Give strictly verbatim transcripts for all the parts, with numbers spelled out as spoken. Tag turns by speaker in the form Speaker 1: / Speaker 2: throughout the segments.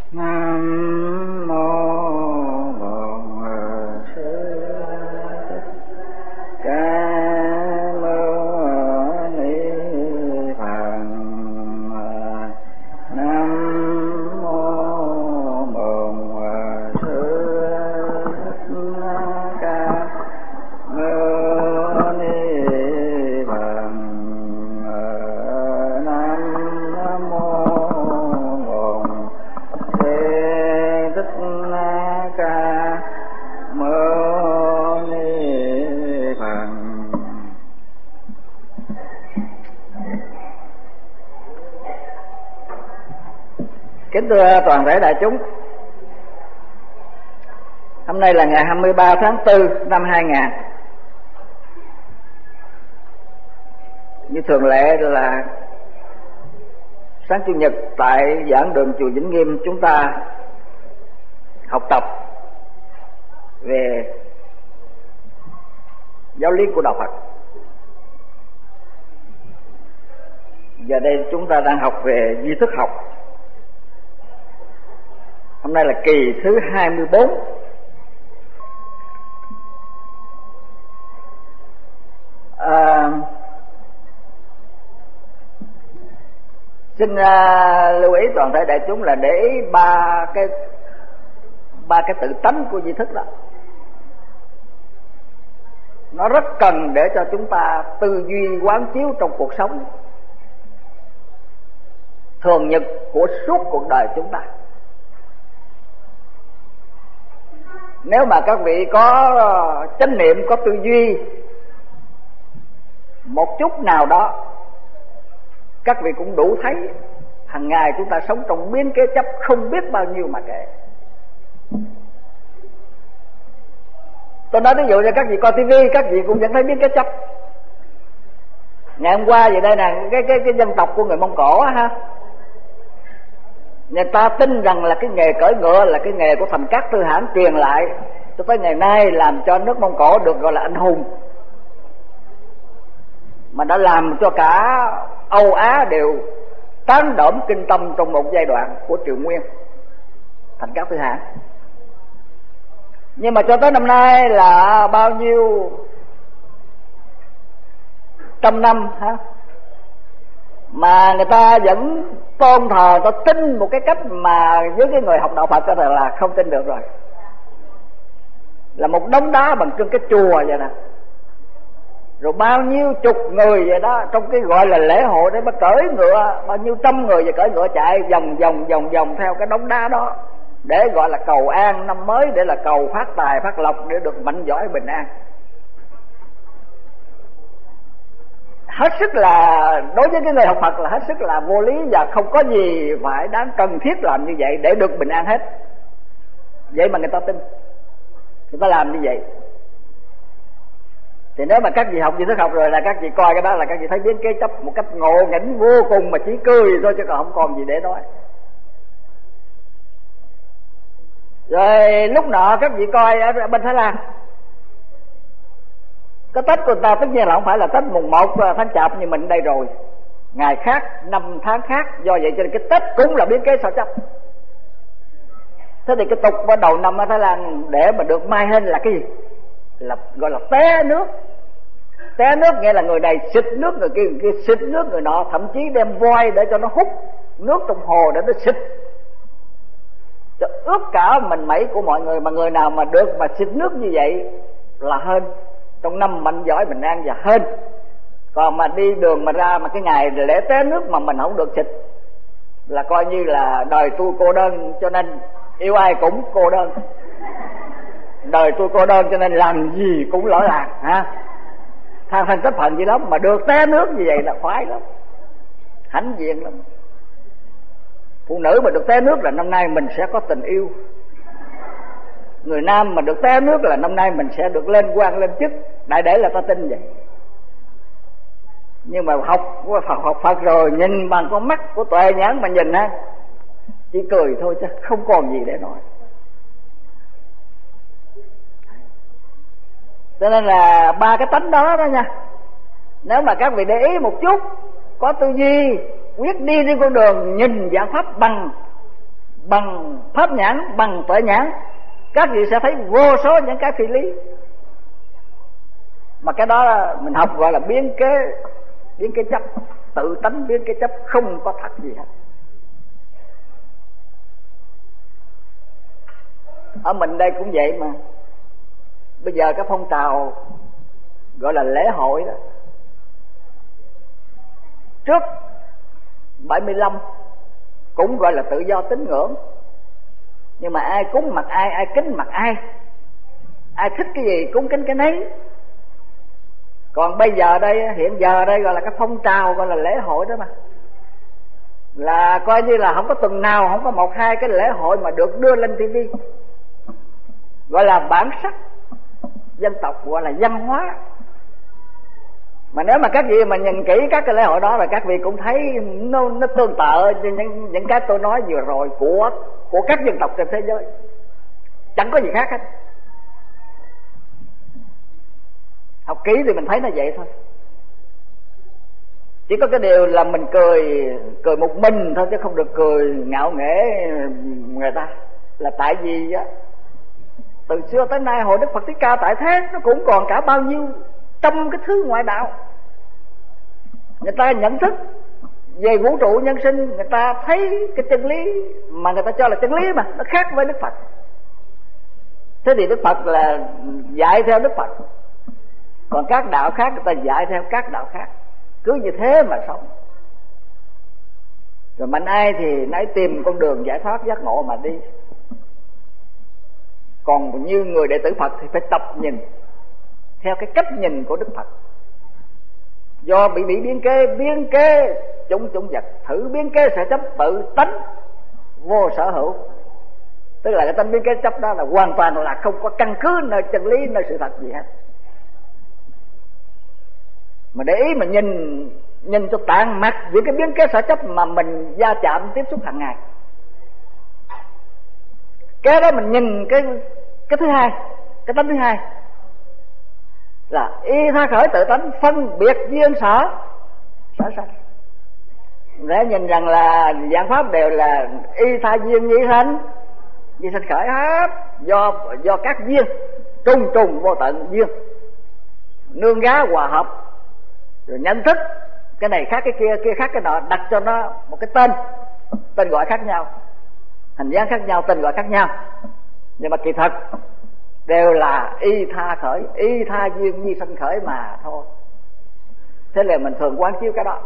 Speaker 1: Nam mô Bổn Sư Thích Ca Mâu Ni Phật. Nam mô Bổn Sư Thích Ca Mâu Ni Phật. Nam mô Ca Mâu Ni Phật. Kính thưa toàn thể đại chúng, hôm nay là ngày hai mươi ba tháng tư năm hai nghìn. Như thường lệ là sáng chủ nhật tại giảng đường chùa Vĩnh Nghiêm, chúng ta học tập về giáo lý của đạo Phật. Giờ đây chúng ta đang học về duy thức học. Hôm nay là kỳ thứ hai mươi bốn. À, xin uh, lưu ý toàn thể đại chúng là để ý ba cái ba cái tự tánh của duy thức đó. Nó rất cần để cho chúng ta tư duy quán chiếu trong cuộc sống thường nhật của suốt cuộc đời chúng ta. Nếu mà các vị có chánh niệm, có tư duy một chút nào đó, các vị cũng đủ thấy hàng ngày chúng ta sống trong biến kế chấp không biết bao nhiêu mà kể. Tôi nói ví dụ như các vị coi tivi, các vị cũng vẫn thấy biến kế chấp. Ngày hôm qua vậy đây nè, cái cái cái dân tộc của người Mông Cổ á ha, người ta tin rằng là cái nghề cưỡi ngựa là cái nghề của Thành Cát Tư Hãn truyền lại cho tới ngày nay, làm cho nước Mông Cổ được gọi là anh hùng, mà đã làm cho cả Âu Á đều tán đổm kinh tâm trong một giai đoạn của Triều Nguyên, Thành Cát Tư Hãn. Nhưng mà cho tới năm nay là bao nhiêu trăm năm ha, mà người ta vẫn tôn thờ, ta tin một cái cách mà với cái người học đạo Phật có thể là không tin được rồi. Là một đống đá bằng trưng cái chùa vậy nè, rồi bao nhiêu chục người vậy đó trong cái gọi là lễ hội để mà cưỡi ngựa, bao nhiêu trăm người vậy cưỡi ngựa chạy vòng vòng vòng vòng theo cái đống đá đó để gọi là cầu an năm mới, để là cầu phát tài phát lộc, để được mạnh giỏi bình an. Hết sức là, đối với cái người học Phật là hết sức là vô lý, và không có gì phải đáng cần thiết làm như vậy để được bình an hết. Vậy mà người ta tin, người ta làm như vậy. Thì nếu mà các vị học duy thức học rồi là các vị coi cái đó là các vị thấy biến kế chấp một cách ngộ nghĩnh vô cùng, mà chỉ cười thôi chứ còn không còn gì để nói. Rồi lúc nọ các vị coi ở bên Thái Lan, cái Tết của người ta tất nhiên là không phải là Tết mùng một tháng Chạp như mình đây rồi, ngày khác, năm tháng khác, do vậy cho nên cái Tết cũng là biến kế sao chấp. Thế thì cái tục bắt đầu năm ở Thái Lan để mà được mai hên là cái gì? Là gọi là té nước. Té nước nghĩa là người này xịt nước người kia, người kia xịt nước người nọ, thậm chí đem voi để cho nó hút nước trong hồ để nó xịt cho ướt cả mình mẩy của mọi người. Mà người nào mà được mà xịt nước như vậy là hên, trong năm mạnh giỏi bình an và hên. Còn mà đi đường mà ra mà cái ngày lễ té nước mà mình không được xịt là coi như là đời tôi cô đơn, cho nên yêu ai cũng cô đơn. Đời tôi cô đơn cho nên làm gì cũng lỡ làng ha. Than thân trách phận gì lắm, mà được té nước như vậy là khoái lắm, hãnh diện lắm. Phụ nữ mà được té nước là năm nay mình sẽ có tình yêu. Người nam mà được té nước là năm nay mình sẽ được lên quan lên chức. Đại để là ta tin vậy. Nhưng mà học Phật, học Phật rồi nhìn bằng con mắt của tuệ nhãn mà nhìn ha, chỉ cười thôi chứ không còn gì để nói. Cho nên là ba cái tánh đó đó nha, nếu mà các vị để ý một chút, có tư duy, quyết đi trên con đường nhìn giảng pháp bằng bằng pháp nhãn, bằng tuệ nhãn, các vị sẽ thấy vô số những cái phi lý. Mà cái đó mình học gọi là biến kế, biến kế chấp, tự tánh biến kế chấp, không có thật gì hết. Ở mình đây cũng vậy mà. Bây giờ cái phong trào gọi là lễ hội đó, trước bảy mươi lăm cũng gọi là tự do tín ngưỡng, nhưng mà ai cúng mặc ai, ai kính mặc ai, ai thích cái gì cúng kính cái nấy. Còn bây giờ đây, hiện giờ đây gọi là cái phong trào gọi là lễ hội đó mà, là coi như là không có tuần nào không có một hai cái lễ hội mà được đưa lên tivi, gọi là bản sắc dân tộc, gọi là văn hóa. Mà nếu mà các vị mà nhìn kỹ các cái lễ hội đó là các vị cũng thấy nó, nó tương tự như những, những cái tôi nói vừa rồi của của các dân tộc trên thế giới, chẳng có gì khác hết. Học kỹ thì mình thấy nó vậy thôi. Chỉ có cái điều là mình cười cười một mình thôi, chứ không được cười ngạo nghễ người ta. Là tại vì á, từ xưa tới nay hồi Đức Phật Thích Ca tại thế nó cũng còn cả bao nhiêu trong cái thứ ngoại đạo. Người ta nhận thức về vũ trụ nhân sinh, người ta thấy cái chân lý mà người ta cho là chân lý mà nó khác với Đức Phật. Thế thì Đức Phật là dạy theo Đức Phật, còn các đạo khác người ta dạy theo các đạo khác. Cứ như thế mà sống. Rồi mạnh ai thì nãy tìm con đường giải thoát giác ngộ mà đi. Còn như người đệ tử Phật thì phải tập nhìn theo cái cách nhìn của Đức Phật. Do bị bị biến kế, biến kế chúng chúng vật, thử biến kế sở chấp tự tánh vô sở hữu. Tức là cái tánh biến kế chấp đó là hoàn toàn là không có căn cứ nơi chân lý, nơi sự thật gì hết. Mà để ý mà nhìn nhìn cho tàn mặt những cái biến kế sở chấp mà mình va chạm tiếp xúc hàng ngày. Cái đó mình nhìn cái cái thứ hai, cái tánh thứ hai là y tha khởi tự tánh phân biệt duyên sở sở sanh. Để nhìn rằng là dạng pháp đều là y tha duyên nhi sanh, nhi sanh khởi hết, do do các duyên trùng trùng vô tận duyên nương gá hòa hợp, rồi nhận thức cái này khác cái kia, kia khác cái nọ, đặt cho nó một cái tên, tên gọi khác nhau, hình dáng khác nhau, tên gọi khác nhau, nhưng mà kỳ thật đều là y tha khởi, y tha duyên nhi sanh khởi mà thôi. Thế là mình thường quán chiếu cái đó.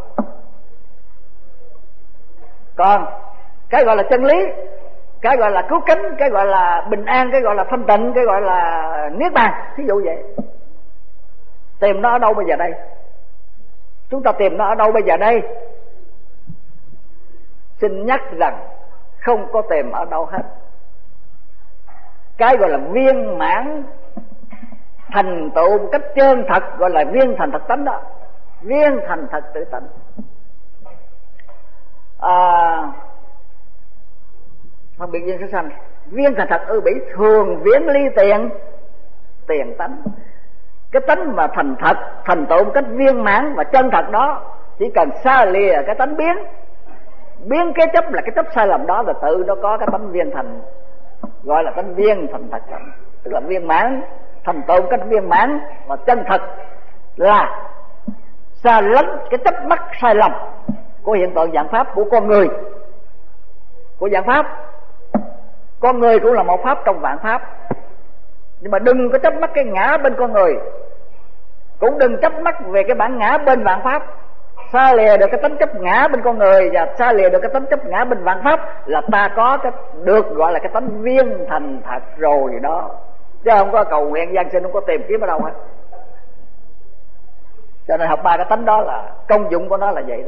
Speaker 1: Còn cái gọi là chân lý, cái gọi là cứu cánh, cái gọi là bình an, cái gọi là thanh tịnh, cái gọi là niết bàn, thí dụ vậy, tìm nó ở đâu bây giờ đây? Chúng ta tìm nó ở đâu bây giờ đây? Xin nhắc rằng không có tìm ở đâu hết. Cái gọi là viên mãn thành tựu một cách chân thật gọi là viên thành thật tánh đó, viên thành thật tự tánh. À, phân biệt duyên sở sanh, viên thành thật ư bỉ thường viễn ly tiền tiền tánh. Cái tánh mà thành thật, thành tựu một cách viên mãn và chân thật đó, chỉ cần xa lìa cái tánh biến, biến cái chấp là cái chấp sai lầm đó, là tự nó có cái tánh viên thành, gọi là tánh viên thành thật, tức là viên mãn, thành tựu một cách viên mãn và chân thật, là xa lánh cái chấp mắc sai lầm của hiện tượng dạng pháp của con người, của dạng pháp. Con người cũng là một pháp trong vạn pháp, nhưng mà đừng có chấp mắc cái ngã bên con người, cũng đừng chấp mắc về cái bản ngã bên vạn pháp. Xa lìa được cái tánh chấp ngã bên con người và xa lìa được cái tánh chấp ngã bên vạn pháp là ta có cái được gọi là cái tánh viên thành thật rồi đó, chứ không có cầu nguyện gian sinh, không có tìm kiếm ở đâu hết. Cho nên học ba cái tánh đó là công dụng của nó là vậy đó.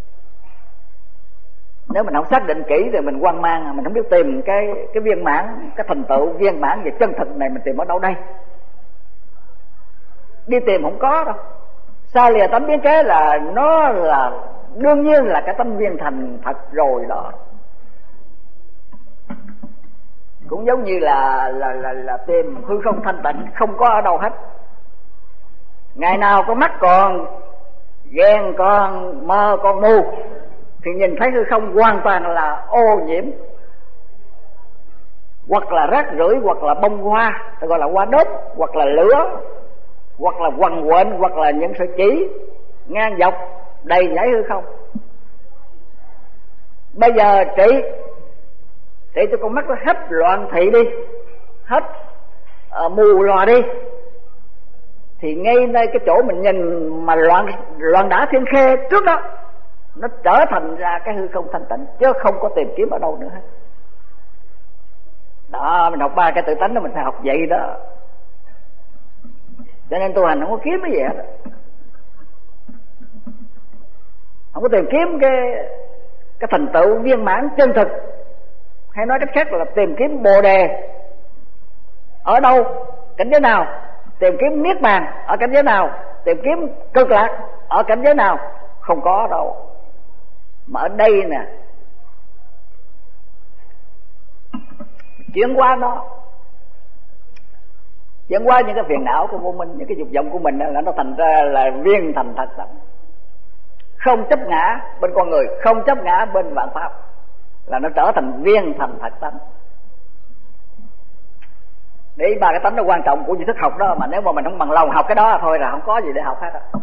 Speaker 1: Nếu mình không xác định kỹ thì mình hoang mang, mình không biết tìm cái cái viên mãn, cái thành tựu viên mãn về chân thực này mình tìm ở đâu đây? Đi tìm không có đâu. Xa lìa tánh biến kế là nó là đương nhiên là cái tánh viên thành thật rồi đó. Cũng giống như là là là, là tìm hư không thanh tịnh, không có ở đâu hết. Ngày nào có mắt còn ghen, con mơ, con mù thì nhìn thấy hư không hoàn toàn là ô nhiễm, hoặc là rác rưởi, hoặc là bông hoa, ta gọi là hoa đốt, hoặc là lửa, hoặc là quằn quện, hoặc là những sợi chỉ ngang dọc đầy nhảy hư không. Bây giờ trị trị cho con mắt nó hết loạn thị đi, hết uh, mù lòa đi, thì ngay nơi cái chỗ mình nhìn mà loạn loạn đả thiên khê trước đó, nó trở thành ra cái hư không thanh tịnh, chứ không có tìm kiếm ở đâu nữa hết. Đó, mình học ba cái tự tánh đó, mình phải học vậy đó. Cho nên tu hành không có kiếm cái gì hết, không có tìm kiếm cái cái thành tựu viên mãn chân thực, hay nói cách khác là tìm kiếm bồ đề ở đâu, cảnh giới nào, tìm kiếm niết bàn ở cảnh giới nào, tìm kiếm cực lạc ở cảnh giới nào, không có đâu. Mà ở đây nè, chuyển qua nó, chuyển qua những cái phiền não của vô minh, những cái dục vọng của mình là nó thành ra là viên thành thật tánh, không chấp ngã bên con người, không chấp ngã bên vạn pháp, là nó trở thành viên thành thật tánh. Để ba cái tánh nó quan trọng của tri thức học đó, mà nếu mà mình không bằng lòng học cái đó thôi là không có gì để học hết đó.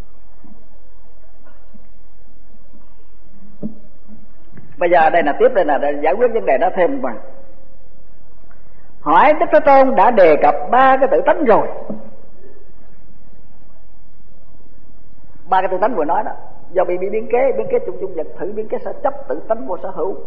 Speaker 1: Bây giờ đây là tiếp, đây là để giải quyết vấn đề đó thêm mà. Hỏi Đức Thế Tôn đã đề cập ba cái tự tánh rồi. Ba cái tự tánh vừa nói đó, do bị bị biến kế, biến kế chung chung vật, thử biến kế sở chấp, tự tánh vô sở hữu.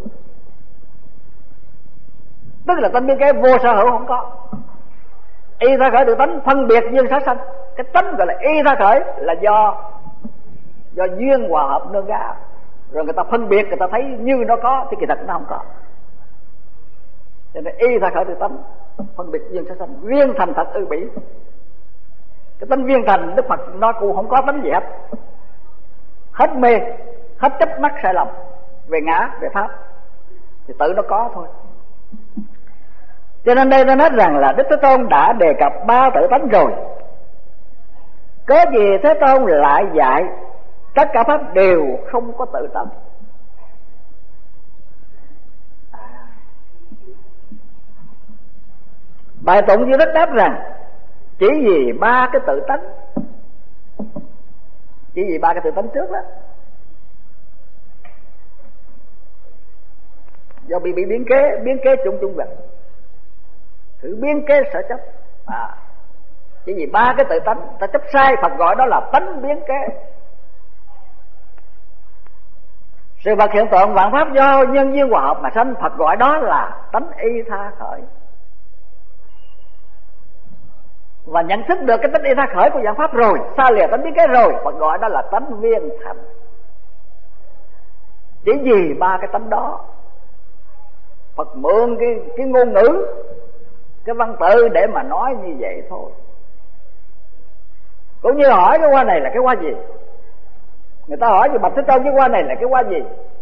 Speaker 1: Tức là tánh biến kế vô sở hữu không có. Y tha khởi tự tánh phân biệt duyên sát sanh. Cái tánh gọi là y tha khởi là do do duyên hòa hợp nương ra, rồi người ta phân biệt, người ta thấy như nó có thì kỳ thật nó không có. Cho nên y tha khởi tự tánh phân biệt duyên sát sanh, viên thành thật ư bỉ. Cái tánh viên thành Đức Phật nói cũng không có tánh gì hết, hết mê, hết chấp mắc sai lầm về ngã, về pháp, thì tự nó có thôi. Cho nên đây nó nói rằng là Đức Thế Tôn đã đề cập ba tự tánh rồi, cớ gì Thế Tôn lại dạy tất cả pháp đều không có tự tánh? À. Bài tụng Duy Đức đáp rằng chỉ vì ba cái tự tánh, chỉ vì ba cái tự tánh trước đó, do bị bị biến kế, biến kế chung chung vật, thử biến kế sở chấp. À, chỉ vì ba cái tự tánh ta chấp sai, Phật gọi đó là tánh biến kế. Sự vật hiện tượng vạn pháp do nhân duyên hòa hợp mà sanh, Phật gọi đó là tánh y tha khởi. Và nhận thức được cái tánh y tha khởi của vạn pháp rồi, xa lìa tánh biến kế rồi, Phật gọi đó là tánh viên thành. Chỉ vì ba cái tánh đó, Phật mượn cái, cái ngôn ngữ, cái văn tự để mà nói như vậy thôi. Cũng như hỏi cái hoa này là cái hoa gì, người ta hỏi về Bạch Thế Tôn cái hoa này là cái hoa gì,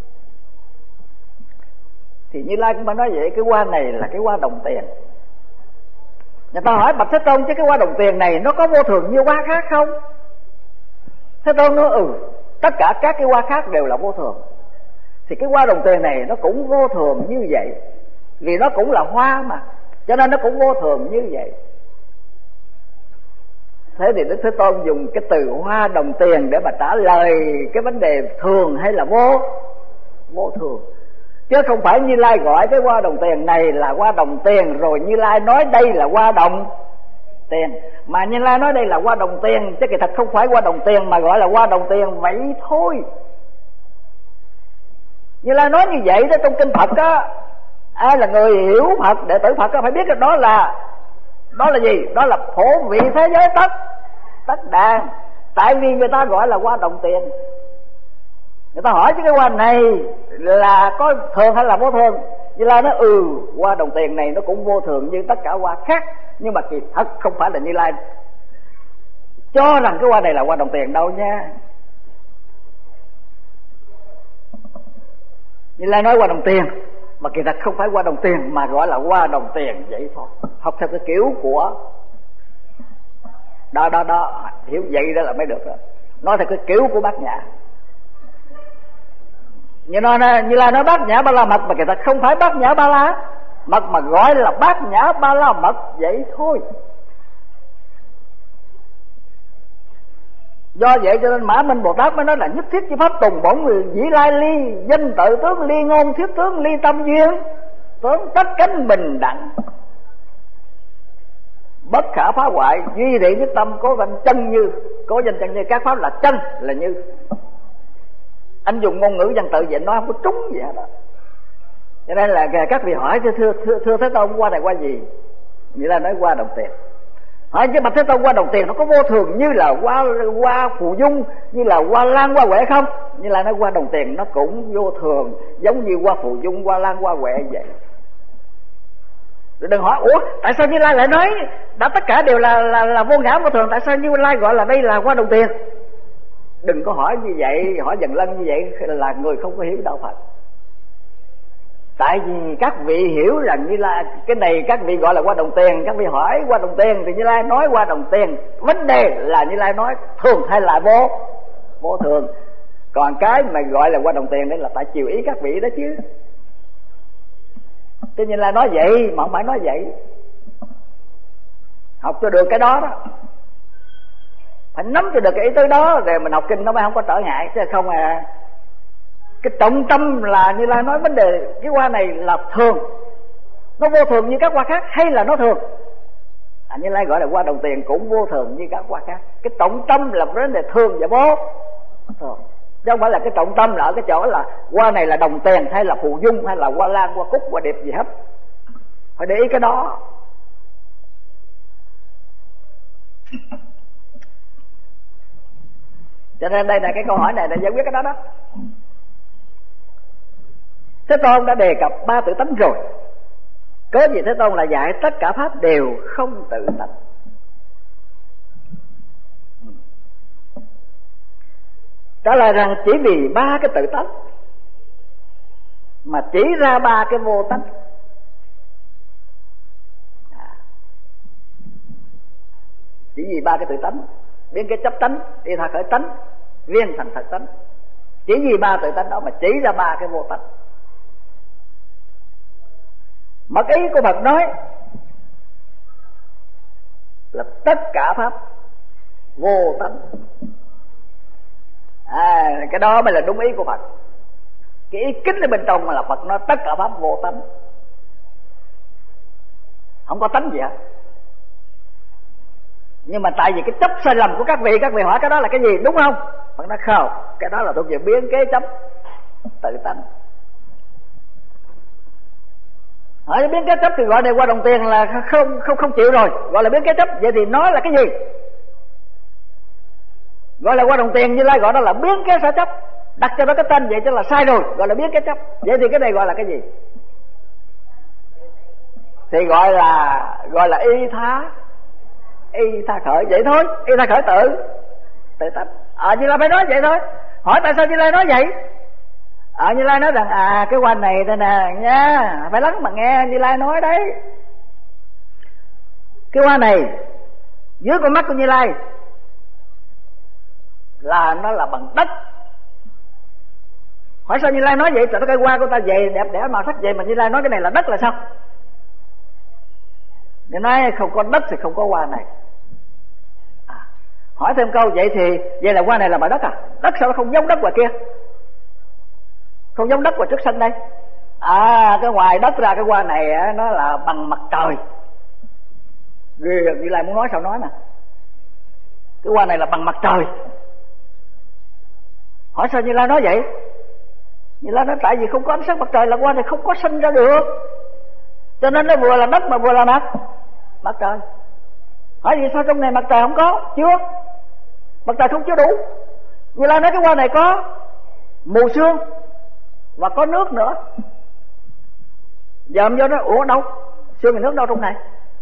Speaker 1: thì Như Lai cũng phải nói vậy, cái hoa này là cái hoa đồng tiền. Người ta hỏi Bạch Thế Tôn chứ cái hoa đồng tiền này nó có vô thường như hoa khác không? Thế Tôn nói ừ, tất cả các cái hoa khác đều là vô thường, thì cái hoa đồng tiền này nó cũng vô thường như vậy, vì nó cũng là hoa mà, cho nên nó cũng vô thường như vậy. Thế thì Đức Thế Tôn dùng cái từ hoa đồng tiền để mà trả lời cái vấn đề thường hay là vô vô thường, chứ không phải Như Lai gọi cái hoa đồng tiền này là hoa đồng tiền rồi Như Lai nói đây là hoa đồng tiền, mà Như Lai nói đây là hoa đồng tiền chứ kỳ thật không phải hoa đồng tiền mà gọi là hoa đồng tiền vậy thôi. Như Lai nói như vậy đó trong kinh Phật á, ai là người hiểu Phật, đệ tử Phật á, phải biết cái đó là đó là gì? Đó là phổ vị thế giới tất tất đàn. Tại vì người ta gọi là hoa đồng tiền, người ta hỏi chứ cái hoa này là có thường hay là vô thường, Như Lai nói ừ, hoa đồng tiền này nó cũng vô thường như tất cả hoa khác, nhưng mà kỳ thật không phải là Như Lai cho rằng cái hoa này là hoa đồng tiền đâu nha. Như Lai nói hoa đồng tiền mà kỳ thật không phải hoa đồng tiền, mà gọi là hoa đồng tiền vậy thôi. Học theo cái kiểu của đó đó đó, hiểu vậy đó là mới được rồi. Nói theo cái kiểu của Bát Nhã. Như nói Như Lai nói Bát Nhã Ba La Mật mà kỳ thật không phải Bát Nhã Ba La. Mật mà gọi là bát nhã ba la mật vậy thôi. Do vậy cho nên Mã Minh Bồ Tát mới nói là nhất thiết chi pháp tùng bổn người dĩ lai ly, danh tự tướng ly ngôn, thiết tướng ly tâm duyên, tướng tất cánh bình đẳng, bất khả phá hoại, duy thị nhất tâm, cố danh chân như. Cố danh chân như, các pháp là chân là như. Anh dùng ngôn ngữ văn tự vậy nó không có trúng gì hết đó. Cho nên là các vị hỏi thưa, thưa, thưa Thế Tôn qua này qua gì? Nghĩa là nói qua đồng tiền. Hỏi chứ bạch Thế Tôn qua đồng tiền nó có vô thường như là qua qua phù dung, như là qua lan qua huệ không? Như là nói qua đồng tiền nó cũng vô thường, giống như qua phù dung, qua lan qua huệ vậy. Rồi đừng hỏi ủa tại sao Như Lai lại nói đã tất cả đều là là là vô ngã vô thường, tại sao Như Lai gọi là đây là qua đồng tiền? Đừng có hỏi như vậy, hỏi dần lân như vậy là người không có hiểu đạo Phật. Tại vì các vị hiểu rằng Như Lai cái này các vị gọi là qua đồng tiền, các vị hỏi qua đồng tiền thì Như Lai nói qua đồng tiền. Vấn đề là Như Lai nói thường hay là vô vô thường. Còn cái mà gọi là qua đồng tiền đấy là tại chiều ý các vị đó chứ. Thế Như Lai nói vậy mà không phải nói vậy. Học cho được cái đó đó, phải nắm cho được cái ý tứ đó rồi mình học kinh nó mới không có trở ngại. Chứ không à, cái trọng tâm là Như Lai nói vấn đề cái qua này là thường, nó vô thường như các qua khác hay là nó thường? À, Như Lai gọi là qua đồng tiền cũng vô thường như các qua khác. Cái trọng tâm là vấn đề thường và vô thường, chứ không phải là cái trọng tâm là ở cái chỗ là qua này là đồng tiền hay là phù dung hay là qua lan, qua cúc, qua điệp gì hết. Phải để ý cái đó. Cho nên đây là cái câu hỏi này để giải quyết cái đó đó. Thế Tôn đã đề cập ba tự tánh rồi, cớ gì Thế Tôn là dạy tất cả pháp đều không tự tánh? Trả lời rằng chỉ vì ba cái tự tánh mà chỉ ra ba cái vô tánh. Chỉ vì ba cái tự tánh, biến cái chấp tánh, đi tha khởi tánh, viên thành thật tánh. Chỉ vì ba tự tánh đó mà chỉ ra ba cái vô tánh. Mật ý của Phật nói là tất cả pháp vô tánh. À, cái đó mới là đúng ý của Phật. Cái ý kính ở bên trong mà là Phật nói tất cả pháp vô tánh, không có tánh gì hết. Nhưng mà tại vì cái chấp sai lầm của các vị, các vị hỏi cái đó là cái gì, đúng không? Phật nói không, cái đó là thuộc về biến kế chấp tự tánh. Hỏi biến kế chấp thì gọi này qua đồng tiền là không không không chịu rồi, gọi là biến kế chấp. Vậy thì nói là cái gì? Gọi là qua đồng tiền, Như Lai gọi đó là biến kế sở chấp, đặt cho nó cái tên vậy cho là sai rồi, gọi là biến kế chấp. Vậy thì cái này gọi là cái gì? Thì gọi là gọi là y tha y tha khởi vậy thôi. Y tha khởi tự tự tánh. À, Như Lai phải nói vậy thôi. Hỏi tại sao Như Lai nói vậy? À, Như Lai nói rằng à cái quan này đây nè nha, phải lắng mà nghe Như Lai nói đấy. Cái quan này dưới con mắt của Như Lai là nó là bằng đất. Hỏi sao Như Lai nói vậy? Trời đất ơi, hoa của ta về đẹp đẽ màu sắc vậy mà Như Lai nói cái này là đất là sao? Như nói không có đất thì không có hoa này. À, hỏi thêm câu vậy thì vậy là hoa này là bằng đất à? Đất sao nó không giống đất ngoài kia? Không giống đất ngoài trước sân đây. À, cái ngoài đất ra cái hoa này nó là bằng mặt trời. Ghê, Như Lai muốn nói sao nói nè. Cái hoa này là bằng mặt trời. Hỏi sao Như Lai nói vậy? Như Lai nói tại vì không có ánh sáng mặt trời là hoa này không có sinh ra được, cho nên nó vừa là đất mà vừa là mặt mặt trời. Hỏi vì sao trong này mặt trời không có? Chưa, mặt trời không chưa đủ. Như Lai nói cái hoa này có mù sương và có nước nữa. Giờ ông vô nói ủa đâu, sương và nước đâu trong này?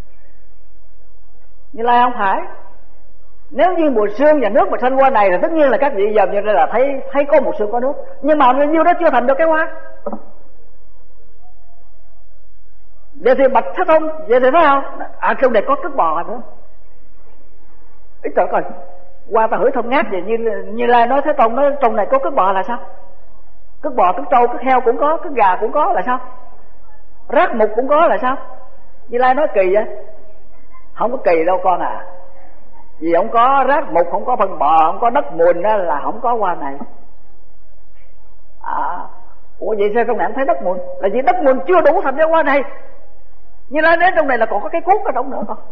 Speaker 1: Như Lai không phải. Nếu như mùa sương và nước mà sanh hoa này thì tất nhiên là các vị giờ như đây là thấy thấy có mùa sương có nước, nhưng mà bao nhiêu đó chưa thành được cái hoa. Vậy thì bạch Thế Tôn, vậy thì thấy không? À, trong này có cất bò nữa. Ít trời coi, qua ta hửi thơm ngát vậy. Như như Lai nói Thế Tôn nói trong này có cất bò là sao? Cất bò, cất trâu, cất heo cũng có, cất gà cũng có là sao? Rác mục cũng có là sao? Như Lai nói kỳ vậy? Không có kỳ đâu con à. Vì không có rác mục, không có phân bò, không có đất mùn đó là không có hoa này. À, ủa vậy sao trong này không thấy đất mùn? Là vì đất mùn chưa đủ thành ra hoa này. Như Lai nói trong này là còn có cái cuốc ở trong nữa con.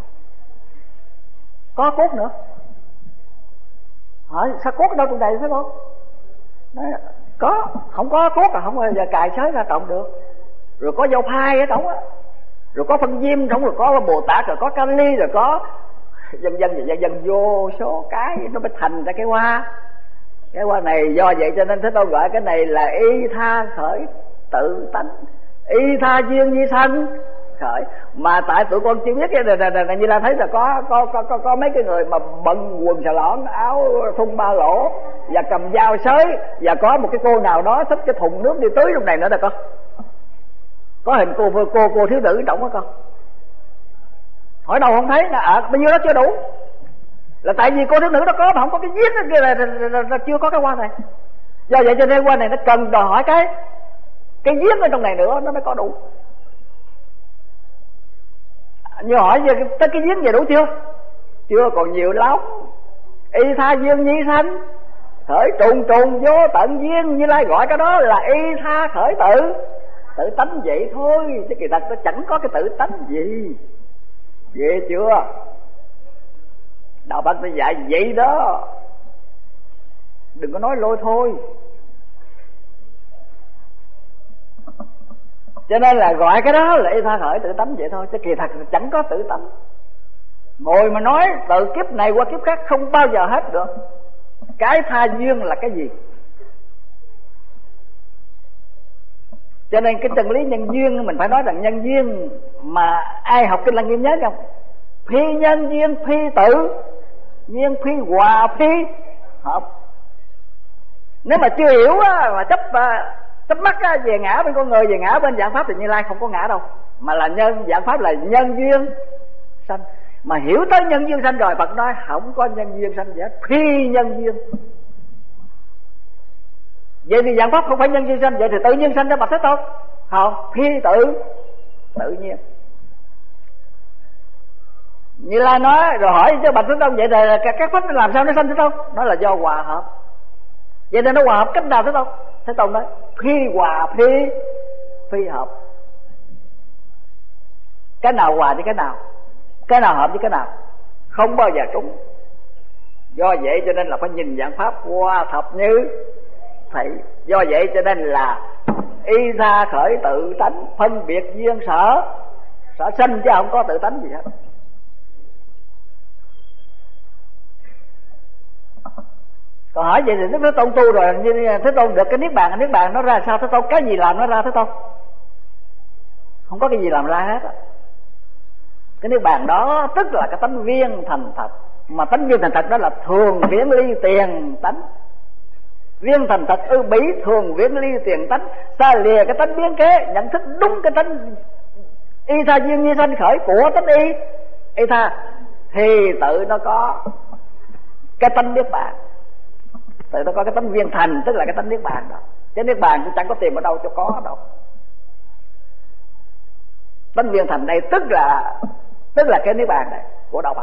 Speaker 1: Có cuốc nữa. Hỏi sao cuốc ở đâu trong này phải không? Nói, có, không có cuốc là không bao giờ cài xới ra trồng được. Rồi có dâu phai ở trong á, rồi có phân diêm trong, rồi có Bồ Tát, rồi có Kali, rồi có dân dân dân dân vô số cái nó mới thành ra cái hoa. Cái hoa này do vậy cho nên Thế Tôn gọi cái này là y tha khởi tự tánh, y tha duyên như sanh khởi. Mà tại tụi con chưa biết cái này, này, này Như Lai thấy là có có có có, có mấy cái người mà bận quần xà lõn, áo thun ba lỗ và cầm dao sới, và có một cái cô nào đó xách cái thùng nước đi tưới trong này nữa, được con. Có hình cô cô cô thiếu nữ trọng đó con. Hỏi đâu không thấy, à, bao nhiêu đó chưa đủ. Là tại vì cô thiếu nữ đó có mà không có cái giếng đó kia là, là, là, là chưa có cái hoa này. Do vậy cho nên hoa này nó cần đòi hỏi cái cái giếng ở trong này nữa nó mới có đủ. Như hỏi về tới cái giếng về đủ chưa? Chưa, còn nhiều lắm. Y tha duyên nhi sanh khởi trùng trùng vô tận duyên. Như Lai gọi cái đó là y tha khởi tự tự tánh vậy thôi, chứ kỳ thật nó chẳng có cái tự tánh gì. Vậy chưa? Đạo Phật nó dạy vậy đó, đừng có nói lôi thôi. Cho nên là gọi cái đó là y tha khởi tự tánh vậy thôi, chứ kỳ thật chẳng có tự tánh. Ngồi mà nói từ kiếp này qua kiếp khác không bao giờ hết được. Cái tha duyên là cái gì? Cho nên cái chân lý nhân duyên mình phải nói rằng nhân duyên mà ai học kinh Lăng Nghiêm nhớ không? Phi nhân duyên phi tự nhiên phi hòa phi hợp. Nếu mà chưa hiểu á, mà chấp chấp mắt á, về ngã bên con người, về ngã bên dạng pháp thì Như Lai không có ngã đâu, mà là nhân dạng pháp là nhân duyên sanh. Mà hiểu tới nhân duyên sanh rồi Phật nói không có nhân duyên sanh gì hết, phi nhân duyên. Vậy thì dạng pháp không phải nhân duyên sanh, vậy thì tự nhiên sanh ra Bạch Thế Tôn? Không, phi tự tự nhiên. Như Lai nói rồi hỏi cho Bạch Thế Tôn vậy thì các pháp nó làm sao nó sanh Thế Tôn? Nó là do hòa hợp. Vậy nên nó hòa hợp cách nào Thế Tôn? Thế Tôn nói phi hòa phi phi hợp. Cái nào hòa với cái nào, cái nào hợp với cái nào, không bao giờ trúng. Do vậy cho nên là phải nhìn dạng pháp qua thập như thầy. Do vậy cho nên là y tha khởi tự tánh, phân biệt duyên sở sở sanh, chứ không có tự tánh gì hết. Còn hỏi vậy thì Đức Thế Tôn tu rồi, như Thế Tôn được cái niết bàn, niết bàn nó ra sao Thế Tôn? Cái gì làm nó ra Thế Tôn? Không có cái gì làm ra hết á. Cái niết bàn đó tức là cái tánh viên thành thật. Mà tánh viên thành thật đó là thường viễn ly tiền tánh. Viên thành thật ư bỉ thường viễn ly tiền tánh. Xa lìa cái tánh biến kế, nhận thức đúng cái tánh y tha duyên như sanh khởi của tánh y y tha, thì tự nó có cái tánh niết bàn. Tự nó có cái tánh viên thành, tức là cái tánh niết bàn đó. Cái niết bàn cũng chẳng có tìm ở đâu cho có đâu. Tánh viên thành đây tức là tức là cái niết bàn này của đạo Phật.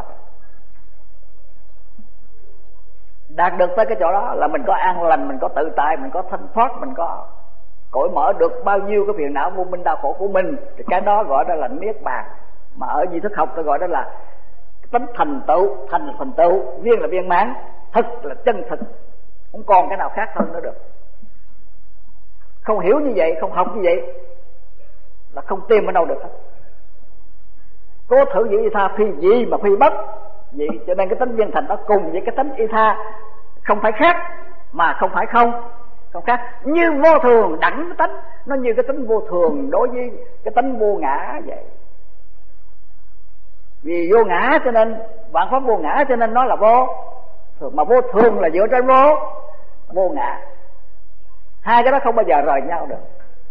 Speaker 1: Đạt được tới cái chỗ đó là mình có an lành, mình có tự tại, mình có thanh thoát, mình có cởi mở được bao nhiêu cái phiền não vô minh đau khổ của mình, thì cái đó gọi đó là niết bàn. Mà ở di thức học tôi gọi đó là tánh thành tựu. Thành là thành tựu, viên là viên mãn, thực là chân thực, không còn cái nào khác hơn nữa được. Không hiểu như vậy, không học như vậy là không tìm ở đâu được hết. Cố thử giữ y tha phi gì mà phi bất. Vậy cho nên cái tánh viên thành đó cùng với cái tánh y tha không phải khác mà không phải không, không khác. Như vô thường đẳng cái tánh, nó như cái tánh vô thường đối với cái tánh vô ngã vậy. Vì vô ngã cho nên vạn pháp vô ngã, cho nên nó là vô thường. Mà vô thường là dựa trên vô vô ngã. Hai cái đó không bao giờ rời nhau được.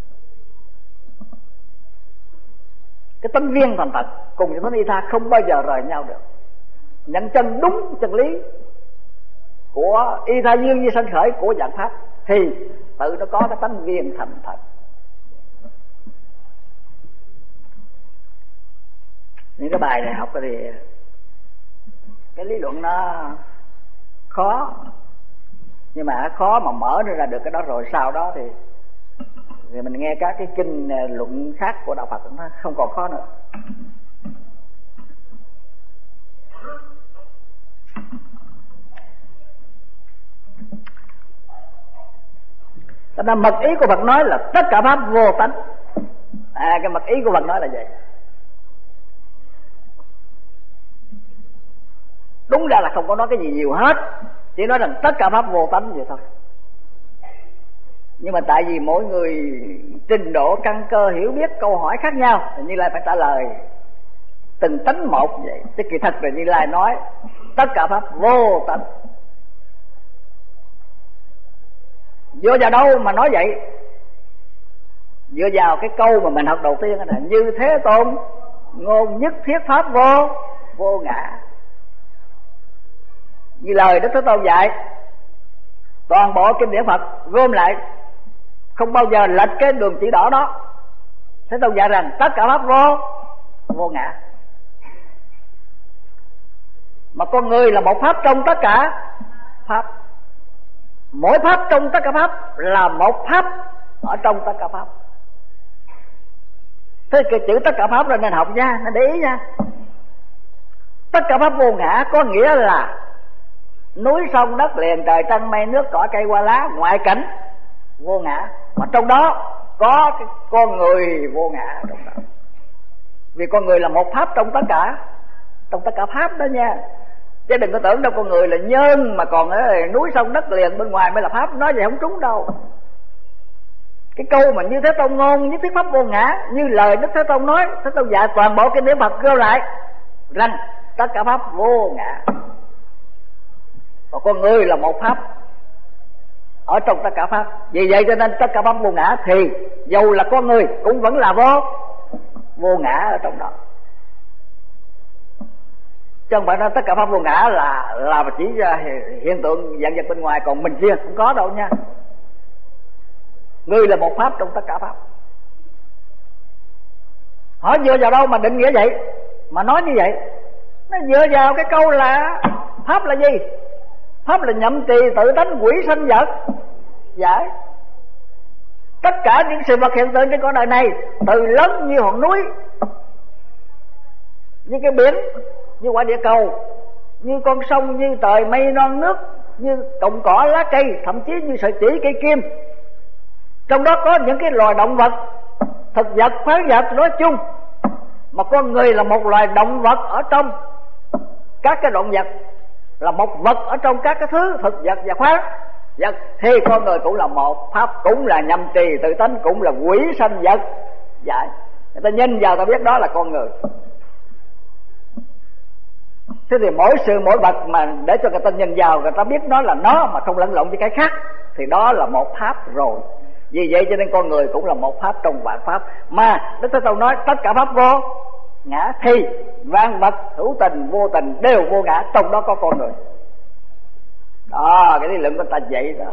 Speaker 1: Cái tánh viên thành thật cùng với tánh y tha không bao giờ rời nhau được. Nhận chân đúng chân lý của y tha duyên như sanh khởi của dạng pháp thì tự nó có cái tánh viên thành thật. Những cái bài này học thì cái lý luận nó khó, nhưng mà khó mà mở ra được cái đó rồi sau đó thì thì mình nghe các cái kinh luận khác của đạo Phật nó không còn khó nữa. Cho nên mật ý của Phật nói là tất cả pháp vô tánh. À, cái mật ý của Phật nói là vậy. Đúng ra là không có nói cái gì nhiều hết, chỉ nói rằng tất cả pháp vô tánh vậy thôi. Nhưng mà tại vì mỗi người trình độ căn cơ hiểu biết câu hỏi khác nhau, Như Lai phải trả lời từng tánh một vậy. Chứ kỳ thật là Như Lai nói tất cả pháp vô tánh. Dựa vào đâu mà nói vậy? Dựa vào cái câu mà mình học đầu tiên là Như Thế Tôn ngôn nhất thiết pháp vô vô ngã. Như lời Đức Thế Tôn dạy, toàn bộ kinh điển Phật gom lại, không bao giờ lệch cái đường chỉ đỏ đó. Thế Tôn dạy rằng tất cả pháp vô vô ngã. Mà con người là một pháp trong tất cả pháp. Mỗi pháp trong tất cả pháp là một pháp ở trong tất cả pháp. Thế cái chữ tất cả pháp là nên học nha, nên để ý nha. Tất cả pháp vô ngã có nghĩa là núi sông đất liền trời trăng mây nước cỏ cây hoa lá, ngoại cảnh vô ngã, mà trong đó có cái con người vô ngã trong đó. Vì con người là một pháp trong tất cả, trong tất cả pháp đó nha. Chứ đừng có tưởng đâu con người là nhân mà còn ở núi sông đất liền bên ngoài mới là pháp, nói vậy không trúng đâu. Cái câu mà Như Thế Tôn ngôn nhất thiết pháp vô ngã, như lời Đức Thế Tôn nói, Thế Tôn dạy toàn bộ kinh điển Phật gom lại rằng tất cả pháp vô ngã. Và con người là một pháp ở trong tất cả pháp. Vì vậy cho nên tất cả pháp vô ngã, thì dầu là con người cũng vẫn là vô vô ngã ở trong đó. Chứ không phải nói tất cả pháp vô ngã là là chỉ hiện tượng dạng vật bên ngoài, còn mình riêng không có đâu nha. Người là một pháp trong tất cả pháp. Hỏi dựa vào đâu mà định nghĩa vậy, mà nói như vậy? Nó dựa vào cái câu là pháp là gì? Pháp là nhậm trì tự tánh quỷ sanh vật. Giải tất cả những sự vật hiện tượng trên cõi đời này, từ lớn như hòn núi, như cái biển, như quả địa cầu, như con sông, như trời mây non nước, như cọng cỏ lá cây, thậm chí như sợi chỉ cây kim. Trong đó có những cái loài động vật, thực vật, khoáng vật nói chung, mà con người là một loài động vật ở trong các cái động vật, là một vật ở trong các cái thứ thực vật và khoáng vật, thì con người cũng là một pháp, cũng là nhậm trì tự tánh, cũng là quỷ sanh vật. Vậy người ta nhìn vào ta biết đó là con người. Thế thì mỗi sự mỗi vật mà để cho người ta nhìn vào, người ta biết nó là nó mà không lẫn lộn với cái khác, thì đó là một pháp rồi. Vì vậy cho nên con người cũng là một pháp trong vạn pháp. Mà Đức Thế Tôn nói tất cả pháp vô ngã, thì vạn vật hữu tình vô tình đều vô ngã, trong đó có con người. Đó, cái lý luận của ta vậy đó.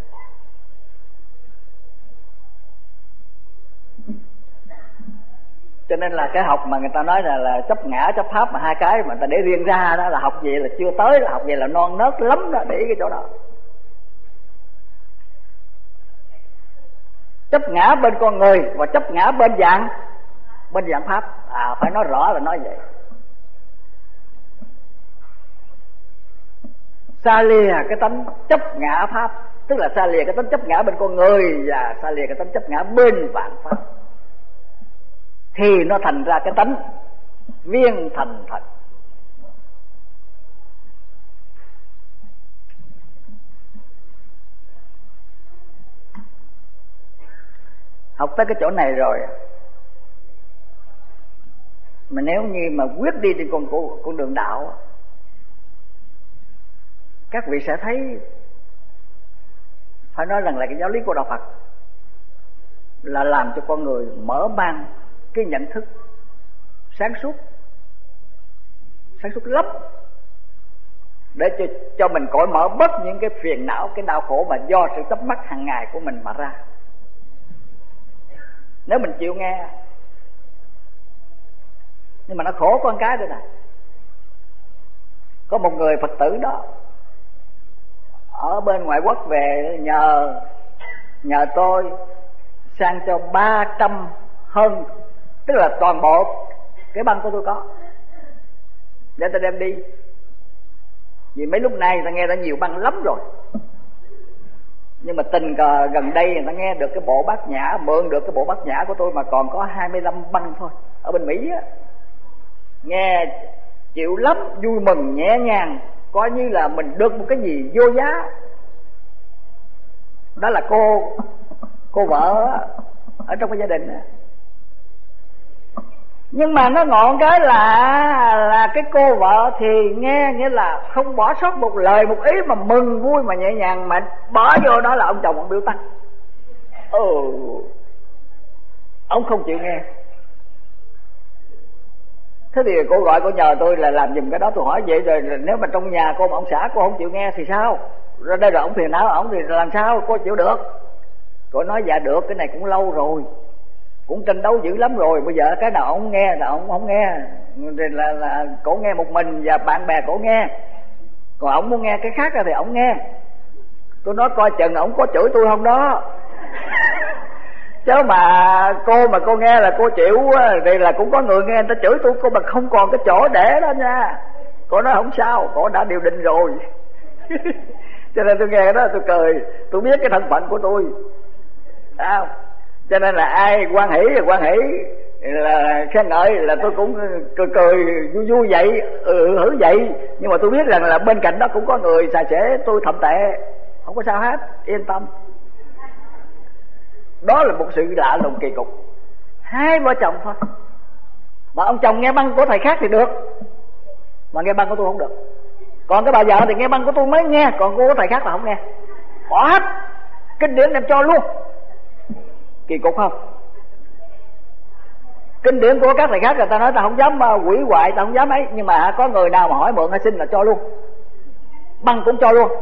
Speaker 1: Cho nên là cái học mà người ta nói là, là chấp ngã chấp pháp, mà hai cái mà người ta để riêng ra đó là học vậy là chưa tới, là học vậy là non nớt lắm đó, để ý cái chỗ đó. Chấp ngã bên con người và chấp ngã bên dạng bên dạng pháp, à phải nói rõ là nói vậy. Xa lìa cái tánh chấp ngã pháp, tức là xa lìa cái tánh chấp ngã bên con người và xa lìa cái tánh chấp ngã bên vạn pháp, thì nó thành ra cái tánh viên thành thật. Học tới cái chỗ này rồi, mà nếu như mà quyết đi trên con con đường đạo, các vị sẽ thấy, phải nói rằng là cái giáo lý của đạo Phật là làm cho con người mở mang cái nhận thức sáng suốt, sáng suốt lắm, để cho cho mình cởi mở bớt những cái phiền não, cái đau khổ mà do sự chấp mắc hàng ngày của mình mà ra. Nếu mình chịu nghe, Nhưng mà nó khổ con cái đây nè. Có một người Phật tử đó ở bên ngoại quốc về nhờ nhờ tôi sang cho ba trăm hơn, tức là toàn bộ cái băng của tôi có, để ta đem đi. Vì mấy lúc này ta nghe đã nhiều băng lắm rồi, nhưng mà tình cờ gần đây người ta nghe được cái bộ bát nhã, mượn được cái bộ bát nhã của tôi mà còn có hai mươi lăm băng thôi. Ở bên Mỹ á, nghe chịu lắm, vui mừng nhẹ nhàng, coi như là mình được một cái gì vô giá. Đó là cô cô vợ ở trong cái gia đình đó. Nhưng mà nó ngọn cái là là cái cô vợ thì nghe nghĩa là không bỏ sót một lời một ý, mà mừng vui mà nhẹ nhàng, mà bỏ vô đó là ông chồng ông biểu tăng. Ừ, ông không chịu nghe. Thế thì cô gọi cô nhờ tôi là làm giùm cái đó. Tôi hỏi vậy rồi nếu mà trong nhà cô mà ông xã cô không chịu nghe thì sao? Rồi đây là ông phiền não ông thì làm sao cô chịu được? Cô nói dạ được, cái này cũng lâu rồi, cũng tranh đấu dữ lắm rồi, bây giờ cái nào ông nghe là ông không nghe, rồi là, là cổ nghe một mình và bạn bè cổ nghe, còn ông muốn nghe cái khác thì ông nghe. Tôi nói coi chừng ông có chửi tôi không đó. Chứ mà cô mà cô nghe là cô chịu thì là cũng có người nghe người ta chửi tôi, cô mà không còn cái chỗ để đó nha. Cô nói không sao, cô đã điều định rồi. Cho nên tôi nghe cái đó tôi cười, tôi biết cái thân phận của tôi à, cho nên là ai quan hỷ thì quan hỷ, là khen ngợi là tôi cũng cười cười vui vui vậy, ừ hử vậy. Nhưng mà tôi biết rằng là bên cạnh đó cũng có người xà xể tôi thậm tệ, không có sao hết, yên tâm. Đó là một sự lạ lùng kỳ cục. Hai vợ chồng thôi mà ông chồng nghe băng của thầy khác thì được, mà nghe băng của tôi không được. Còn cái bà vợ thì nghe băng của tôi mới nghe, còn cô của thầy khác là không nghe, bỏ hết kinh điển đem cho luôn. Kỳ cục không? Kinh điển của các thầy khác người ta nói ta không dám hủy hoại, ta không dám ấy, nhưng mà có người nào mà hỏi mượn hay xin là cho luôn, băng cũng cho luôn.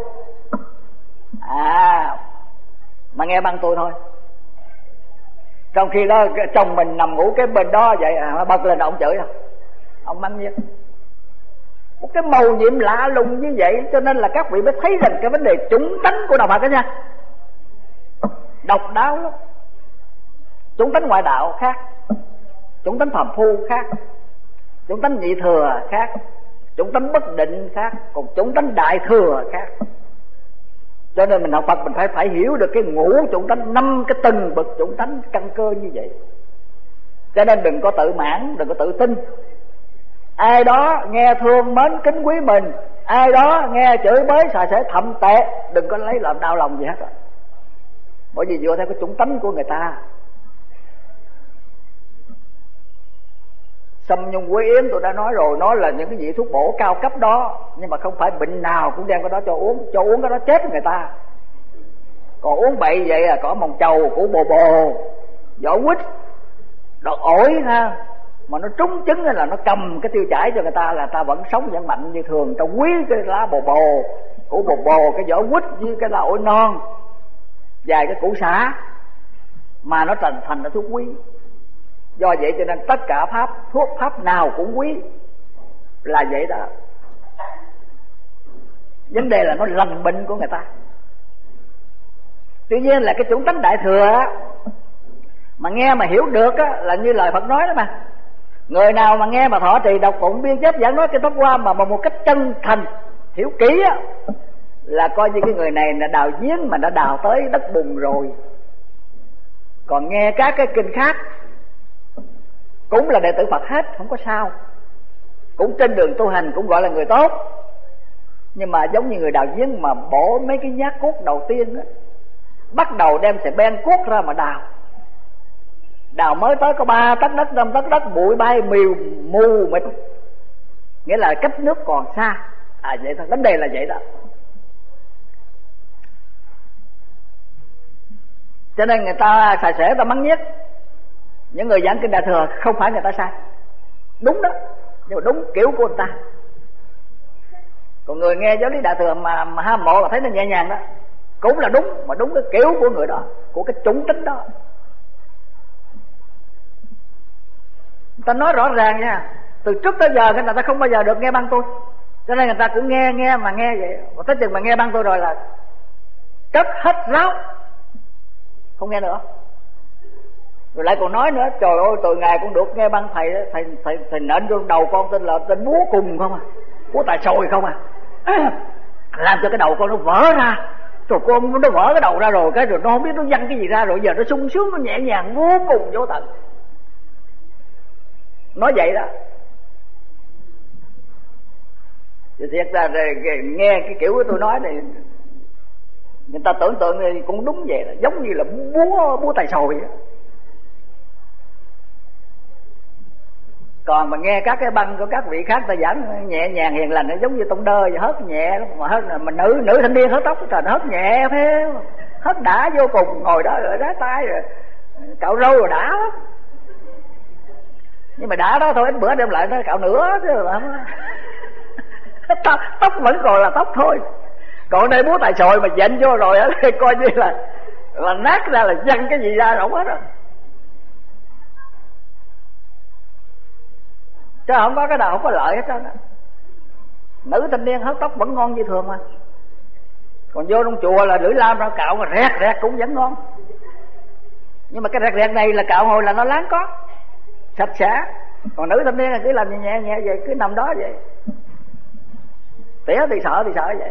Speaker 1: À, mà nghe băng tôi thôi. Trong khi đó chồng mình nằm ngủ cái bên đó vậy, à, bật lên ông chửi à, ông mắng nhiếc. Một cái màu nhiệm lạ lùng như vậy, cho nên là các vị mới thấy rằng cái vấn đề chủng tánh của đạo Phật đó nha, độc đáo lắm. Chủng tánh ngoại đạo khác, chủng tánh phàm phu khác, chủng tánh nhị thừa khác, chủng tánh bất định khác, còn chủng tánh đại thừa khác. Cho nên mình học Phật mình phải phải hiểu được cái ngũ chủng tánh, năm cái từng bậc chủng tánh căn cơ như vậy. Cho nên đừng có tự mãn, đừng có tự tin. Ai đó nghe thương mến kính quý mình, ai đó nghe chửi bới xà xể thậm tệ, đừng có lấy làm đau lòng gì hết. Bởi vì dựa theo cái chủng tánh của người ta. Sâm nhung quế yến tôi đã nói rồi, nó là những cái vị thuốc bổ cao cấp đó, nhưng mà không phải bệnh nào cũng đem cái đó cho uống, cho uống cái đó chết người ta. Còn uống bậy vậy là có mồng trầu, củ bồ bồ, vỏ quýt, đọt ổi ha, mà nó trúng trứng là nó cầm cái tiêu chảy cho người ta, là ta vẫn sống vẫn mạnh như thường. Ta quý cái lá bồ bồ, củ bồ bồ, cái vỏ quýt với cái lá ổi non, vài cái củ sả, mà nó thành thành là thuốc quý. Do vậy cho nên tất cả pháp, thuốc pháp nào cũng quý, là vậy đó. Vấn đề là nó lành bệnh của người ta. Tuy nhiên là cái chủng tánh đại thừa á, mà nghe mà hiểu được á, là như lời Phật nói đó mà. Người nào mà nghe mà thọ trì đọc tụng biên chép giảng nói cái pháp qua mà, mà một cách chân thành hiểu kỹ á, là coi như cái người này là đào giếng mà đã đào tới đất bùn rồi. Còn nghe các cái kinh khác cũng là đệ tử Phật hết, không có sao, cũng trên đường tu hành, cũng gọi là người tốt. Nhưng mà giống như người đào giếng mà bổ mấy cái nhát cuốc đầu tiên á, bắt đầu đem xà beng cuốc ra mà đào, đào mới tới có ba tấc đất, năm tấc đất, bụi bay miều mù mịt, nghĩa là cách nước còn xa. À vậy thôi, vấn đề là vậy đó. Cho nên người ta xài xể, người ta mắng nhiếc những người giảng kinh đại thừa, không phải người ta sai, đúng đó, nhưng mà đúng kiểu của người ta. Còn người nghe giáo lý đại thừa mà, mà ham mộ là thấy nó nhẹ nhàng đó, cũng là đúng, mà đúng cái kiểu của người đó, của cái chủng tính đó. Ta nói rõ ràng nha, Từ trước tới giờ người ta không bao giờ được nghe băng tôi, cho nên người ta cũng nghe nghe mà nghe vậy. Và tới chừng mà nghe băng tôi rồi là cất hết ráo, không nghe nữa. Rồi lại còn nói nữa, trời ơi từ ngày con được nghe băng thầy thầy thầy, thầy nện vô đầu con tên là tên búa cùng không à, búa tài sồi không à, làm cho cái đầu con nó vỡ ra. Rồi con nó vỡ cái đầu ra rồi cái rồi nó không biết nó văng cái gì ra, rồi giờ nó sung sướng, nó nhẹ nhàng vô cùng vô tận. Nói vậy đó. Thì thiệt ra nghe cái kiểu của tôi nói này, người ta tưởng tượng thì cũng đúng vậy đó, giống như là búa búa tài sồi vậy. Còn mà nghe các cái băng của các vị khác ta giảng nhẹ nhàng hiền lành, nó giống như tông đơ vậy, hớt nhẹ lắm. Mà hớt mà nữ nữ thanh niên hớt tóc trời, hớt nhẹ thế, hớt đã vô cùng, ngồi đó rồi đá tay rồi cạo râu rồi đã lắm. Nhưng mà đã đó thôi, ít bữa đem lại nó cạo nữa chứ làm tóc, tóc vẫn còn là tóc thôi. Còn đây búa tài sồi mà dệnh vô rồi á coi như là là nát ra, là văng cái gì ra rỗng hết rồi. Chứ không có cái nào không có lợi hết trơn á. Nữ thanh niên hớt tóc vẫn ngon như thường mà. Còn vô trong chùa là lưỡi lam ra cạo mà rẹt rẹt cũng vẫn ngon. Nhưng mà cái rẹt rẹt này là cạo hồi là nó láng có sạch sẽ. Còn nữ thanh niên là cứ làm nhẹ nhẹ nhẹ vậy, cứ nằm đó vậy. Tỉa thì sợ thì sợ vậy.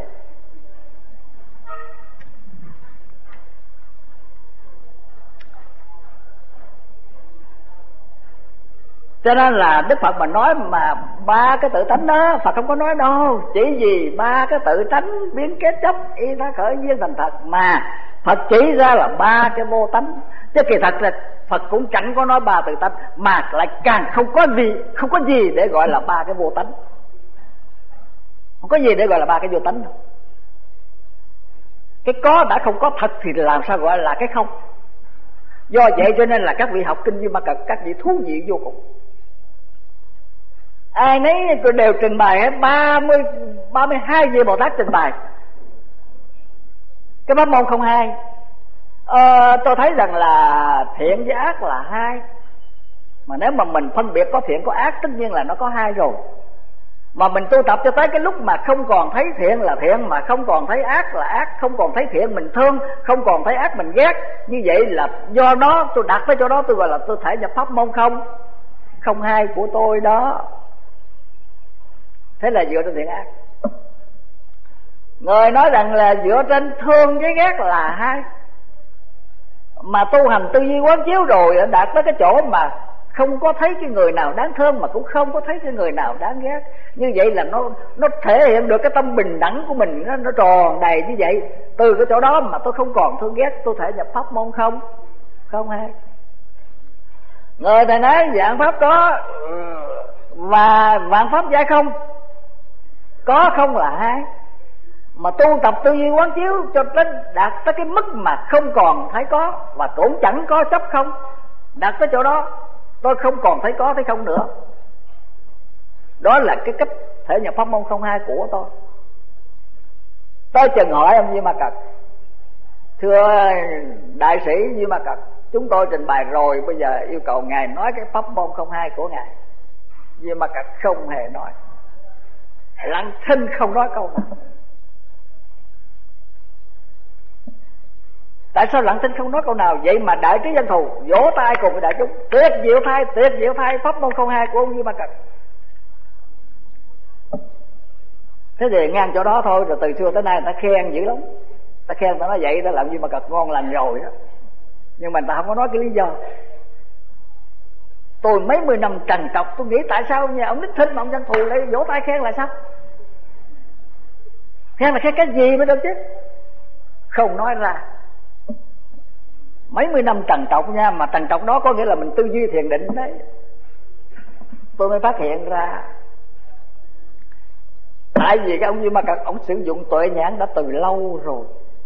Speaker 1: Cho nên là Đức Phật mà nói mà ba cái tự tánh đó, Phật không có nói đâu. Chỉ vì ba cái tự tánh biến kết chấp y nó khởi duyên thành thật, mà Phật chỉ ra là ba cái vô tánh. Chứ kỳ thật là Phật cũng chẳng có nói ba tự tánh, mà lại càng không có gì, không có gì để gọi là ba cái vô tánh. Không có gì để gọi là ba cái vô tánh đâu. Cái có đã không có thật thì làm sao gọi là cái không. Do vậy cho nên là các vị học kinh Duy Ma Cật, các vị thú vị vô cùng. Ai nấy đều trình bày ba mươi, ba mươi hai vị Bồ Tát trình bày cái pháp môn không hai. ờ, Tôi thấy rằng là thiện với ác là hai. Mà nếu mà mình phân biệt có thiện có ác, tất nhiên là nó có hai rồi. Mà mình tu tập cho tới cái lúc mà không còn thấy thiện là thiện, mà không còn thấy ác là ác, không còn thấy thiện mình thương, không còn thấy ác mình ghét. Như vậy là do đó tôi đặt tới chỗ đó tôi gọi là tôi thể nhập pháp môn không không hai của tôi đó. Thế là dựa trên thiện ác. Người nói rằng là dựa trên thương với ghét là hai. Mà tu hành tư duy quán chiếu rồi đạt tới cái chỗ mà không có thấy cái người nào đáng thương, mà cũng không có thấy cái người nào đáng ghét. Như vậy là nó nó thể hiện được cái tâm bình đẳng của mình, nó, nó tròn đầy như vậy. Từ cái chỗ đó mà tôi không còn thương ghét, tôi thể nhập pháp môn không không hai. Người thầy nói vạn pháp có và vạn pháp giải không. Có không là hai. Mà tu tập tư duy quán chiếu cho đến đạt tới cái mức mà không còn thấy có, và cũng chẳng có chấp không. Đạt tới chỗ đó tôi không còn thấy có thấy không nữa. Đó là cái cách thể nhập pháp môn không hai của tôi. Tôi chừng hỏi ông Duy Ma Cật: thưa đại sĩ Duy Ma Cật, chúng tôi trình bày rồi, bây giờ yêu cầu ngài nói cái pháp môn không hai của ngài. Duy Ma Cật không hề nói, lặng thinh không nói câu nào. Tại sao lặng thinh không nói câu nào? Vậy mà đại trí dân thù vỗ tay cùng với đại chúng: tuyệt diệu thay, tuyệt diệu thay pháp môn không hai của ông Duy Ma Cật. Thế thì ngang chỗ đó thôi. Rồi từ xưa tới nay người ta khen dữ lắm. Ta khen ta nói vậy đó, làm Duy Ma Cật ngon lành rồi đó. Nhưng mà người ta không có nói cái lý do. Tôi mấy mươi năm trần trọc, tôi nghĩ tại sao nhà ông Đích Thinh mà ông dân thù lại vỗ tay khen là sao? Khen là khen cái gì mới được chứ? Không nói ra. Mấy mươi năm trần trọc nha. Mà trần trọc đó có nghĩa là mình tư duy thiền định đấy. Tôi mới phát hiện ra. Tại vì cái ông Duy Ma Cật, ông sử dụng tuệ nhãn đã từ lâu rồi.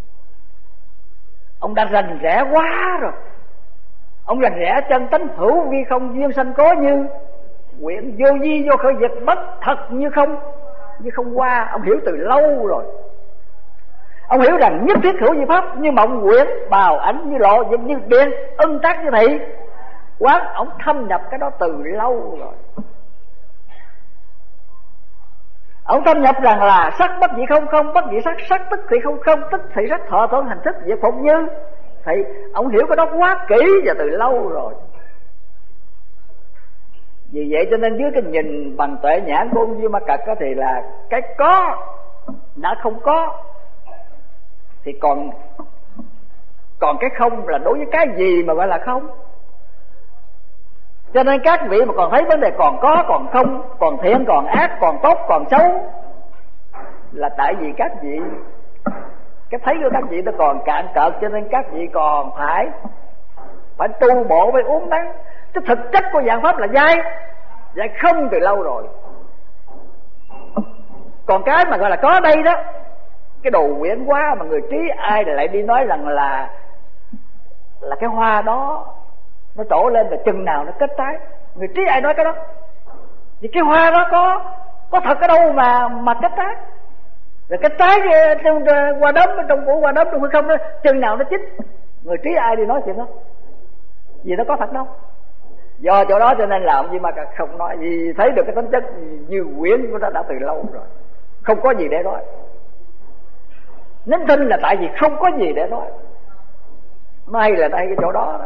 Speaker 1: Ông đã rành rẽ quá rồi. Ông rành rẽ chân tánh hữu vi không duyên sanh có như, nguyện vô vi vô khởi diệt bất thật như không, như không qua. Ông hiểu từ lâu rồi. Ông hiểu rằng nhất thiết hữu vi pháp như mộng quyển, bào ảnh như lộ, giống như điện, ưng tác như thị quán. Ông thâm nhập cái đó từ lâu rồi. Ông thâm nhập rằng là sắc bất dị không không, bất dị sắc, sắc tức thị không không, tức thị sắc thọ tổn hành thức diệt phục như. Thì ông hiểu cái đó quá kỹ và từ lâu rồi. Vì vậy cho nên dưới cái nhìn bằng tuệ nhãn của ông Duy Ma Cật thì là cái có đã không có, thì còn còn cái không là đối với cái gì mà gọi là không. Cho nên các vị mà còn thấy vấn đề còn có còn không, còn thiện còn ác, còn tốt còn xấu, là tại vì các vị cái thấy của các vị nó còn cạn cợt, cho nên các vị còn phải phải tu bộ, phải uống nắng. Cái thực chất của dạng pháp là dai dai không từ lâu rồi. Còn cái mà gọi là có đây đó, cái đồ quyển quá mà người trí ai lại đi nói rằng là là cái hoa đó nó trổ lên là chừng nào nó kết trái. Người trí ai nói cái đó? Vì cái hoa đó có có thật ở đâu mà mà kết trái. Rồi cái trái trong hoa đốm, trong củ hoa đốm trong hư không đó, chừng nào nó chín. Người trí ai đi nói chuyện đó? Vì nó có thật đâu. Do chỗ đó cho nên là ông Di Ma Cật không nói, vì thấy được cái tính chất như quyển của nó đã từ lâu rồi, không có gì để nói. Nên tin là tại vì không có gì để nói. Nó hay là đây cái chỗ đó đó.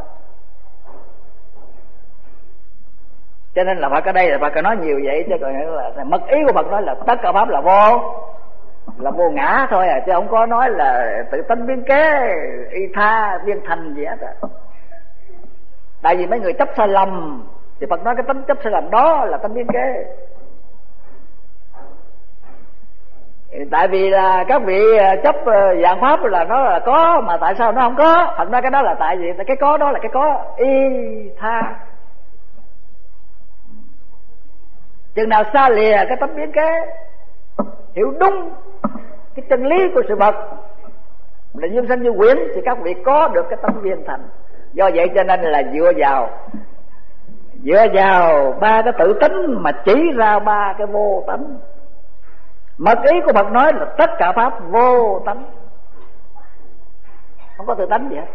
Speaker 1: Cho nên là Phật ở đây là Phật nói nhiều vậy, chứ còn là mật ý của Phật nói là tất cả pháp là vô là vô ngã thôi à, chứ không có nói là tự tánh biến kế, y tha viên thành gì hết à. Tại vì mấy người chấp sai lầm thì Phật nói cái tánh chấp sai lầm đó là tánh biến kế. Tại vì là các vị chấp dạng pháp là nó là có, mà tại sao nó không có? Phật nói cái đó là tại vì cái có đó là cái có y tha. Chừng nào xa lìa cái tánh biến kế, hiểu đúng cái chân lý của sự vật là duyên sanh như quyển, thì các vị có được cái tánh viên thành. Do vậy cho nên là dựa vào dựa vào ba cái tự tính mà chỉ ra ba cái vô tánh. Mật ý của Phật nói là tất cả pháp vô tánh, không có tự tánh gì hết.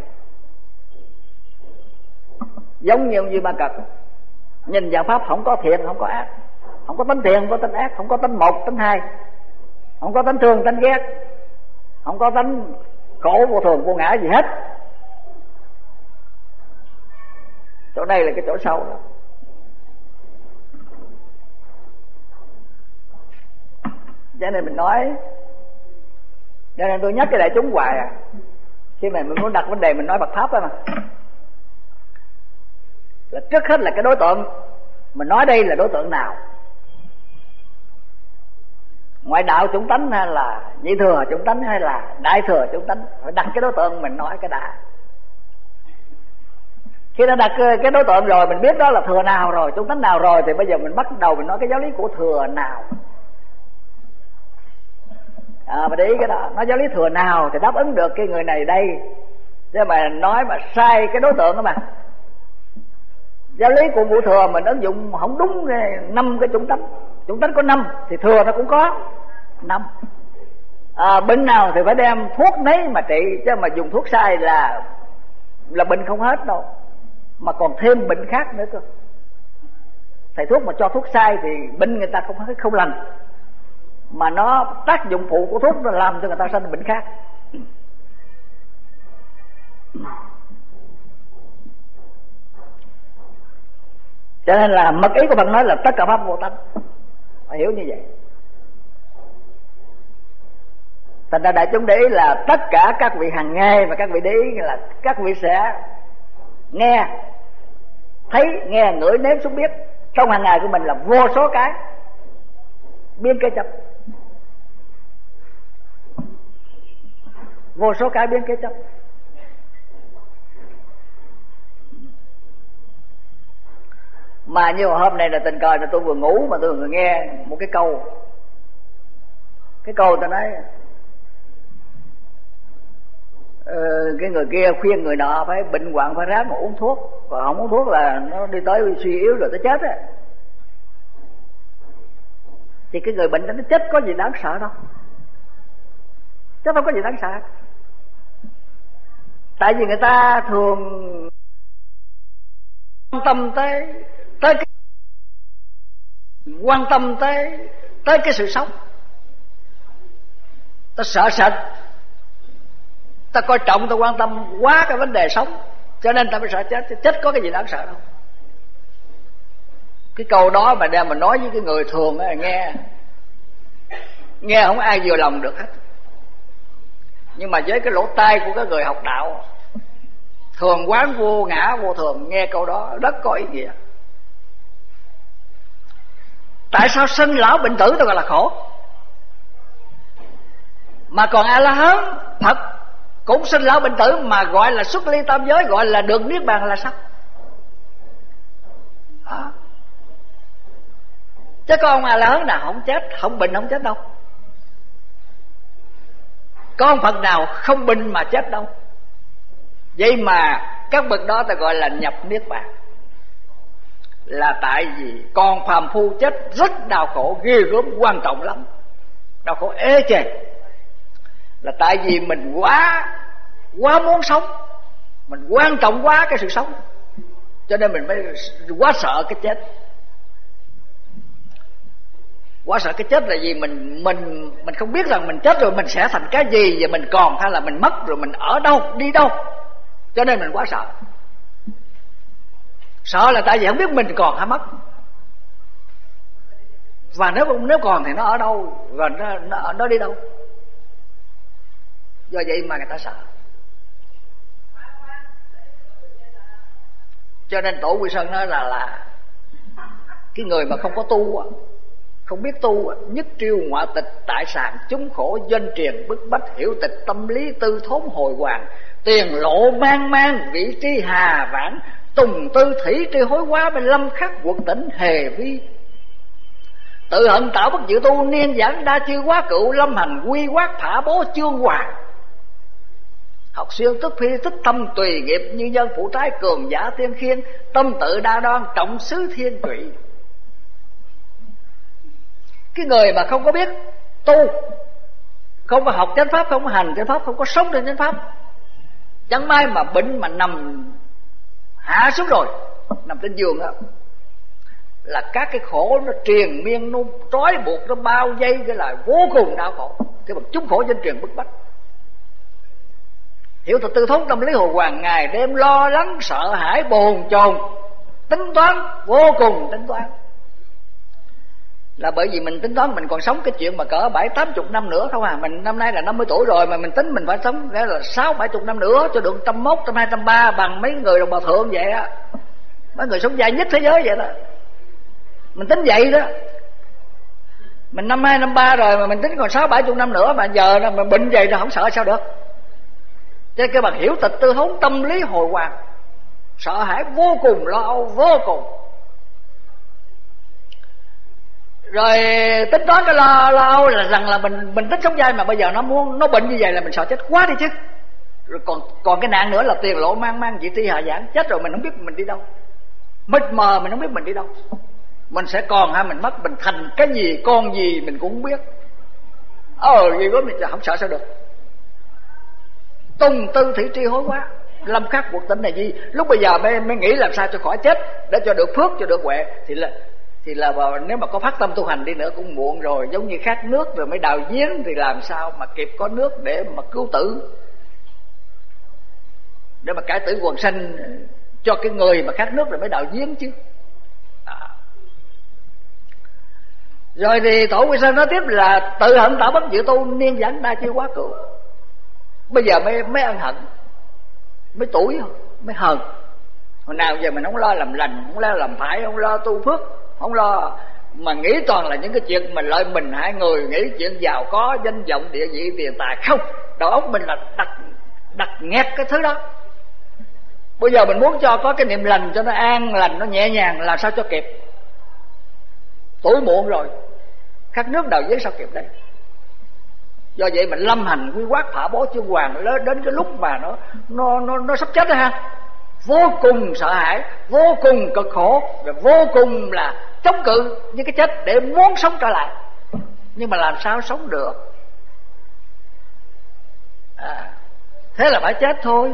Speaker 1: Giống như ông Duy Ma Cật nhìn dạng pháp không có thiện không có ác, không có tánh thiện không có tánh ác, không có tánh một tánh hai, không có tánh thương tánh ghét, không có tánh khổ vô thường vô ngã gì hết. Chỗ đây là cái chỗ sâu đó. Cho nên mình nói, cho nên tôi nhắc cái đại chúng hoài à, khi mà mình muốn đặt vấn đề mình nói Phật pháp đó mà, là trước hết là cái đối tượng mình nói đây là đối tượng nào, ngoại đạo chúng tánh hay là nhị thừa chúng tánh hay là đại thừa chúng tánh, phải đặt cái đối tượng mình nói cái đã. Khi đã đặt cái đối tượng rồi, mình biết đó là thừa nào rồi, chúng tánh nào rồi, thì bây giờ mình bắt đầu mình nói cái giáo lý của thừa nào. À, mà để ý cái đó, nói giáo lý thừa nào thì đáp ứng được cái người này đây. Chứ mà nói mà sai cái đối tượng đó mà, giáo lý của ngũ thừa mình ứng dụng không đúng năm cái chủng tánh. Chủng tánh có năm thì thừa nó cũng có năm. À, bệnh nào thì phải đem thuốc nấy mà trị, chứ mà dùng thuốc sai là là bệnh không hết đâu, mà còn thêm bệnh khác nữa cơ. Thầy thuốc mà cho thuốc sai thì bệnh người ta không không lành, mà nó tác dụng phụ của thuốc nó làm cho người ta sanh bệnh khác. Cho nên là mật ý của Phật nói là tất cả pháp vô tánh, phải hiểu như vậy. Thành ra đại chúng để ý là tất cả các vị hàng ngày, và các vị để ý là các vị sẽ nghe, thấy, nghe, ngửi, nếm, xúc biết trong hàng ngày của mình là vô số cái biến kế chấp, vô số cái biến kế chấp. Mà như hôm nay là tình cờ là tôi vừa ngủ mà tôi vừa nghe một cái câu, cái câu ta nói ờ, cái người kia khuyên người nọ phải bệnh hoạn phải ráng mà uống thuốc, và không uống thuốc là nó đi tới suy yếu rồi tới chết á. Thì cái người bệnh đó nó chết có gì đáng sợ đâu, chứ không có gì đáng sợ. Tại vì người ta thường quan tâm tới tới cái, quan tâm tới tới cái sự sống, ta sợ sệt, ta coi trọng, ta quan tâm quá cái vấn đề sống, cho nên ta mới sợ chết. Chết có cái gì đáng sợ đâu. Cái câu đó mà đem mà nói với cái người thường ấy, nghe nghe không ai vừa lòng được hết. Nhưng mà với cái lỗ tai của cái người học đạo, thường quán vô ngã vô thường, nghe câu đó rất có ý nghĩa. Tại sao sinh lão bệnh tử ta gọi là khổ, mà còn A La Hán Phật cũng sinh lão bệnh tử mà gọi là xuất ly tam giới, gọi là được niết bàn là sao? À. Chứ có ông A La Hán nào không chết, không bệnh không chết đâu. Có ông Phật nào không bệnh mà chết đâu. Vậy mà các bậc đó ta gọi là nhập niết bàn, là tại vì con phàm phu chết rất đau khổ, ghê gớm, quan trọng lắm, đau khổ ê chề. Là tại vì mình quá quá muốn sống, mình quan trọng quá cái sự sống, cho nên mình mới quá sợ cái chết. Quá sợ cái chết là gì? Mình mình mình không biết rằng mình chết rồi mình sẽ thành cái gì, và mình còn hay là mình mất, rồi mình ở đâu, đi đâu. Cho nên mình quá sợ. Sợ là tại vì không biết mình còn hay mất. Và nếu nếu còn thì nó ở đâu, và nó nó, nó đi đâu. Do vậy mà người ta sợ. Cho nên Tổ Quy Sơn nói là là cái người mà không có tu, không biết tu, nhất triêu ngoại tịch tại sàng, chúng khổ doanh truyền bức bách, hiểu tịch tâm lý tư thốn hồi hoàng, tiền lộ mang mang vị trí hà vãn, tùng tư thủy tri hối quá, bên lâm khắc quật tỉnh hề vi. Tự hận tạo bất diệu tu, niên giảng đa chư quá cựu, lâm hành quy quát thả bố chương hoàng. Học xuyên tức phi tích tâm tùy nghiệp, như nhân phụ trái cường giả tiên khiên, tâm tự đa đoan trọng xứ thiên trụy. Cái người mà không có biết tu, không có học chánh pháp, không có hành chánh pháp, không có sống trên chánh pháp, chẳng may mà bệnh mà nằm hạ xuống rồi, nằm trên giường đó, là các cái khổ nó triền miên, nó trói buộc, nó bao vây, cái là vô cùng đau khổ. Cái bậc chúng khổ doanh truyền bức bách, hiểu thật tư thốn tâm lý hồ hoàng, ngày đêm lo lắng sợ hãi bồn chồn, tính toán vô cùng tính toán. Là bởi vì mình tính toán mình còn sống cái chuyện mà cỡ bảy tám chục năm nữa không à. Mình năm nay là năm mươi tuổi rồi mà mình tính mình phải sống cái là sáu bảy chục năm nữa cho được trăm mốt, trăm hai, trăm ba, bằng mấy người đồng bào thượng vậy á, mấy người sống dài nhất thế giới vậy đó. Mình tính vậy đó. Mình năm hai năm ba rồi mà mình tính còn sáu bảy chục năm nữa, mà giờ mà bệnh vậy rồi không sợ sao được. Cho nên cái bằng hiểu tịch tư thốn tâm lý hồi hoàng, sợ hãi vô cùng, lo âu vô cùng. Rồi tính toán cái lo lo âu là rằng là mình mình tính sống dai, mà bây giờ nó muốn nó bệnh như vậy là mình sợ chết quá đi chứ. Rồi còn còn cái nạn nữa là tiền lộ mang mang vị tri hạ giảng, chết rồi mình không biết mình đi đâu, mịt mờ mình không biết mình đi đâu, mình sẽ còn hay mình mất, mình thành cái gì, con gì mình cũng không biết. Ờ gì đó mình không sợ sao được. Tùng tư thủy tri hối quá, lâm khắc cuộc tỉnh này gì. Lúc bây giờ mới, mới nghĩ làm sao cho khỏi chết, để cho được phước, cho được huệ, thì là thì là nếu mà có phát tâm tu hành đi nữa cũng muộn rồi. Giống như khát nước rồi mới đào giếng, thì làm sao mà kịp có nước để mà cứu tử, để mà cải tử quần sanh cho cái người mà khát nước rồi mới đào giếng chứ. À. Rồi thì Tổ Quy Sơn nói tiếp là tự hận tạo bất diệu tu, niên giảng đa chiêu quá cựu. Bây giờ mới mới ân hận, mới tuổi, mới hờn. Hồi nào giờ mình không lo làm lành, không lo làm phải, không lo tu phước, không lo, mà nghĩ toàn là những cái chuyện mình lợi mình hại người, nghĩ chuyện giàu có, danh vọng, địa vị, tiền tài. Không, đầu óc mình là đặt đặt nghẹt cái thứ đó. Bây giờ mình muốn cho có cái niệm lành, cho nó an lành, nó nhẹ nhàng, làm sao cho kịp. Tuổi muộn rồi, khát nước đào giếng sao kịp đây. Do vậy mình lâm hành quy quát thả bố chương hoàng, đến cái lúc mà nó nó nó nó sắp chết rồi ha, vô cùng sợ hãi, vô cùng cực khổ, và vô cùng là chống cự với cái chết để muốn sống trở lại. Nhưng mà làm sao sống được à, thế là phải chết thôi.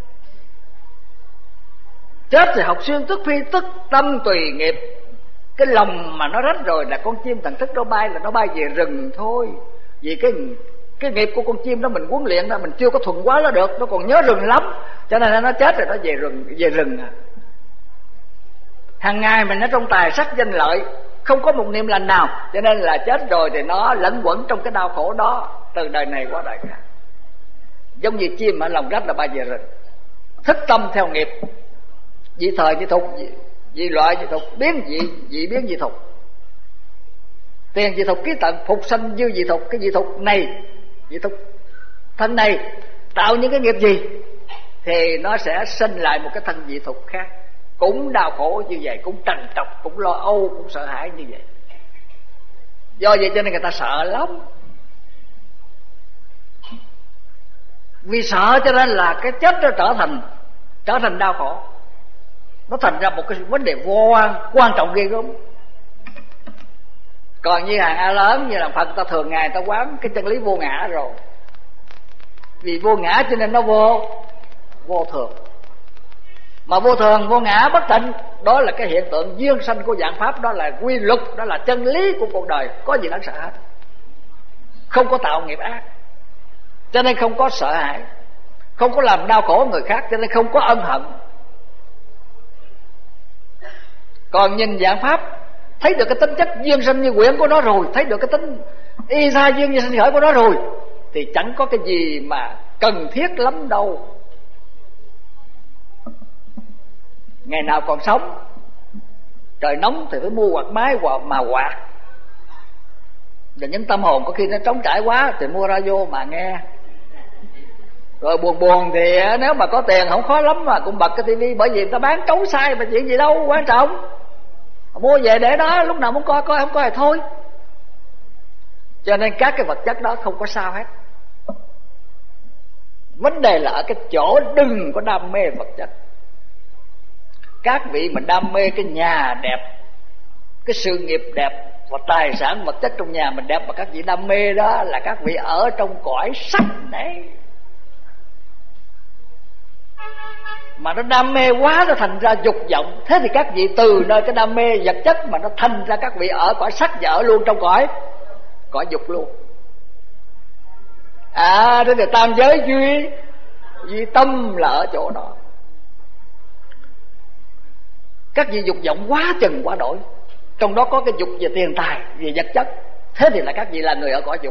Speaker 1: Chết thì học xuyên tức phi, tức tâm tùy nghiệp. Cái lòng mà nó rách rồi là con chim thần thức nó bay, là nó bay về rừng thôi. Vì cái Cái nghiệp của con chim đó mình huấn luyện đó, mình chưa có thuần quá nó được, nó còn nhớ rừng lắm, cho nên là nó chết rồi nó về rừng. Về rừng à. Hàng ngày mình ở trong tài sắc danh lợi, không có một niệm lành nào, cho nên là chết rồi thì nó lẫn quẩn trong cái đau khổ đó từ đời này qua đời khác. Giống như chim ở lòng rách là bay về rừng, thức tâm theo nghiệp, dị thời dị thục, dị, dị loại dị thục, biến dị dị biến dị thục, tiền dị thục ký tận, phục sanh dư dị thục. Cái dị thục này, dị thục thân này tạo những cái nghiệp gì thì nó sẽ sinh lại một cái thân dị thục khác, cũng đau khổ như vậy, cũng trằn trọc, cũng lo âu, cũng sợ hãi như vậy. Do vậy cho nên người ta sợ lắm. Vì sợ cho nên là cái chết nó trở thành trở thành đau khổ. Nó thành ra một cái vấn đề vô quan quan trọng ghê gớm. Còn như hàng A lớn, như là Phật, ta thường ngày ta quán cái chân lý vô ngã rồi. Vì vô ngã cho nên nó vô vô thường. Mà vô thường, vô ngã, bất tịnh, đó là cái hiện tượng duyên sanh của vạn pháp, đó là quy luật, đó là chân lý của cuộc đời. Có gì đáng sợ hết. Không có tạo nghiệp ác, cho nên không có sợ hãi, không có làm đau khổ người khác, cho nên không có ân hận. Còn nhìn vạn pháp, thấy được cái tính chất duyên sanh như quyển của nó rồi, thấy được cái tính y tha duyên như sinh khởi của nó rồi, thì chẳng có cái gì mà cần thiết lắm đâu. Ngày nào còn sống, trời nóng thì phải mua quạt máy mà quạt. Rồi những tâm hồn có khi nó trống trải quá thì mua radio mà nghe. Rồi buồn buồn thì nếu mà có tiền không khó lắm mà cũng bật cái tivi, bởi vì người ta bán trống sai mà chuyện gì đâu quan trọng. Mua về để đó, lúc nào muốn coi coi, không coi thì thôi. Cho nên các cái vật chất đó không có sao hết. Vấn đề là ở cái chỗ đừng có đam mê vật chất. Các vị mà đam mê cái nhà đẹp, cái sự nghiệp đẹp và tài sản vật chất trong nhà mình đẹp, mà các vị đam mê đó là các vị ở trong cõi sắc đấy. Mà nó đam mê quá, nó thành ra dục vọng. Thế thì các vị từ nơi cái đam mê vật chất mà nó thành ra các vị ở cõi sắc, và ở luôn trong cõi cõi dục luôn. À, thế thì tam giới duy duy tâm là ở chỗ đó. Các vị dục vọng quá chừng quá đổi, trong đó có cái dục về tiền tài, về vật chất, thế thì là các vị là người ở cõi dục.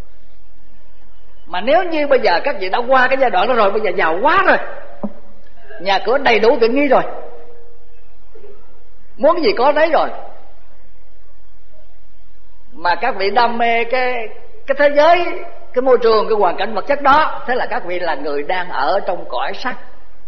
Speaker 1: Mà nếu như bây giờ các vị đã qua cái giai đoạn đó rồi, bây giờ giàu quá rồi, nhà cửa đầy đủ tiện nghi rồi, muốn gì có đấy rồi, mà các vị đam mê cái cái thế giới, cái môi trường, cái hoàn cảnh vật chất đó, thế là các vị là người đang ở trong cõi sắc.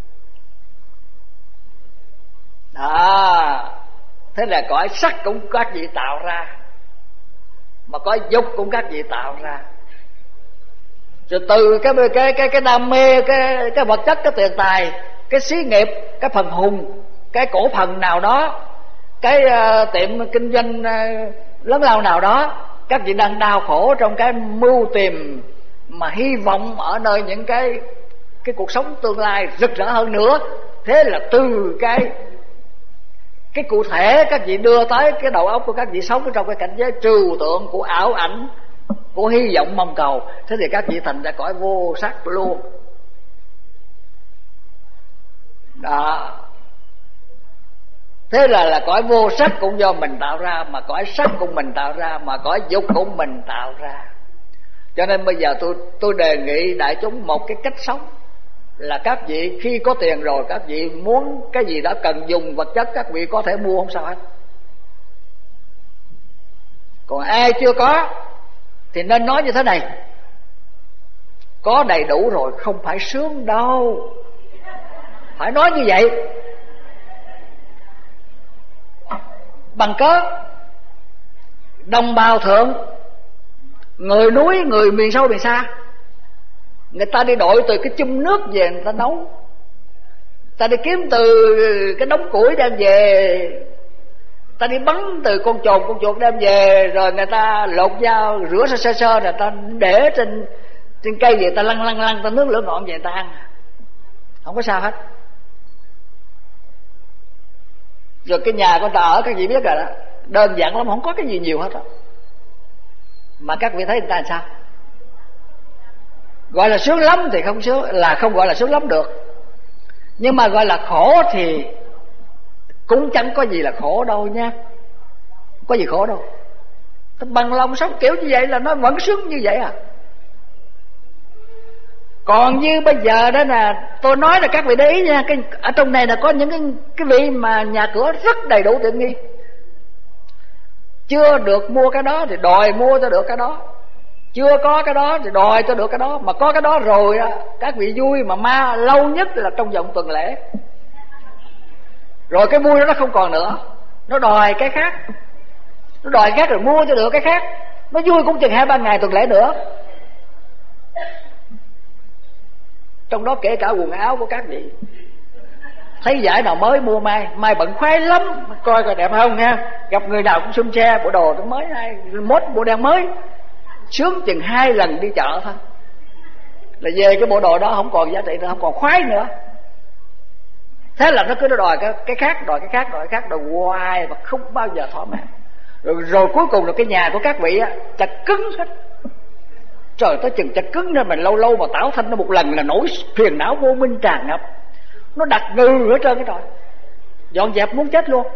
Speaker 1: À, thế là cõi sắc cũng các vị tạo ra, mà cõi dục cũng các vị tạo ra. Rồi từ cái cái cái cái đam mê cái cái vật chất, cái tiền tài, cái xí nghiệp, cái phần hùng, cái cổ phần nào đó, cái uh, tiệm kinh doanh uh, lớn lao nào đó, các vị đang đau khổ trong cái mưu tìm mà hy vọng ở nơi những cái cái cuộc sống tương lai rực rỡ hơn nữa. Thế là từ cái cái cụ thể các vị đưa tới cái đầu óc của các vị sống trong cái cảnh giới trừu tượng của ảo ảnh, của hy vọng mong cầu. Thế thì các vị thành ra cõi vô sắc luôn đó. Thế là là cõi vô sắc cũng do mình tạo ra, mà cõi sắc cũng mình tạo ra, mà cõi dục cũng mình tạo ra. Cho nên bây giờ tôi tôi đề nghị đại chúng một cái cách sống là các vị khi có tiền rồi, các vị muốn cái gì đã cần dùng vật chất, các vị có thể mua không sao hết. Còn ai chưa có thì nên nói như thế này: có đầy đủ rồi không phải sướng đâu. Phải nói như vậy. Bằng cớ đồng bào thượng, người núi, người miền sâu miền xa, người ta đi đội từ cái chum nước về người ta nấu, người ta đi kiếm từ cái đống củi đem về, người ta đi bắn từ con chồn con chuột đem về, rồi người ta lột dao rửa sơ sơ sơ, rồi người ta để trên trên cây về, người ta lăn lăn lăn, ta nước lửa ngọn về người ta ăn, không có sao hết. Rồi cái nhà của người ta ở các vị biết rồi đó, đơn giản lắm, không có cái gì nhiều hết đó. Mà các vị thấy người ta làm sao?
Speaker 2: Gọi là sướng lắm thì không sướng, là không gọi là sướng lắm được. Nhưng mà gọi là khổ thì cũng chẳng có gì là khổ đâu nha. Có gì khổ đâu. Bằng lòng sống kiểu như vậy là nó vẫn sướng như vậy à. Còn như bây giờ đó là tôi nói là các vị để ý nha, cái ở trong này là có những cái cái vị mà nhà cửa rất đầy đủ tiện nghi, chưa được mua cái đó thì đòi mua cho được cái đó, chưa có cái đó thì đòi cho được cái đó, mà có cái đó rồi á, các vị vui mà ma lâu nhất là trong vòng tuần lễ, rồi cái vui đó nó không còn nữa, nó đòi cái khác, nó đòi khác rồi mua cho được cái khác, nó vui cũng chừng hai ba ngày tuần lễ nữa. Trong đó kể cả quần áo của các vị, thấy giải nào mới mua mai, mai bận khoái lắm, coi coi đẹp không nha, gặp người nào cũng xung xe bộ đồ nó mới hay, mốt bộ đen mới, sướng chừng hai lần đi chợ thôi là về cái bộ đồ đó không còn giá trị nữa, không còn khoái nữa. Thế là nó cứ nó đòi cái, cái khác, đòi cái khác, đòi cái khác, đòi hoài và không bao giờ thỏa mãn. Rồi, rồi cuối cùng là cái nhà của các vị á chặt cứng hết. Trời, tới chừng chặt cứng nên mình lâu lâu mà tảo thanh nó một lần là nỗi phiền não vô minh tràn ngập, nó đặt ngừ hết trơn cái trời, dọn dẹp muốn chết luôn.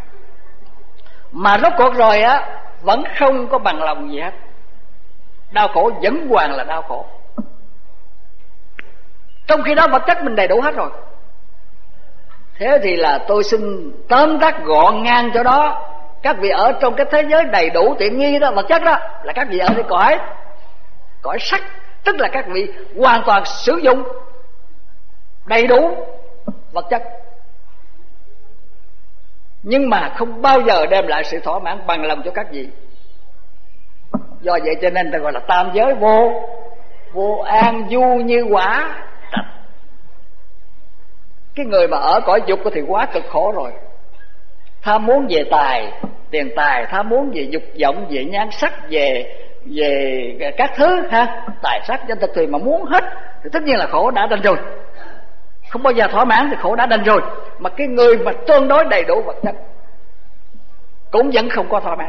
Speaker 2: Mà rốt cuộc rồi á vẫn không có bằng lòng gì hết, đau khổ vẫn hoàn là đau khổ, trong khi đó vật chất mình đầy đủ hết rồi. Thế thì là tôi xin tóm tắt gọn ngang cho đó, các vị ở trong cái thế giới đầy đủ tiện nghi đó, vật chất đó, là các vị ở cái cõi cõi sắc, tức là các vị hoàn toàn sử dụng đầy đủ vật chất, nhưng mà không bao giờ đem lại sự thỏa mãn bằng lòng cho các vị. Do vậy cho nên ta gọi là tam giới vô vô an du như quả trạch. Cái người mà ở cõi dục thì quá cực khổ rồi, tham muốn về tài tiền tài, tham muốn về dục vọng, về nhan sắc, về về các thứ ha, tài sắc danh thực thì mà muốn hết thì tất nhiên là khổ đã đành rồi, không bao giờ thỏa mãn thì khổ đã đành rồi. Mà cái người mà tương đối đầy đủ vật chất cũng vẫn không có thỏa mãn.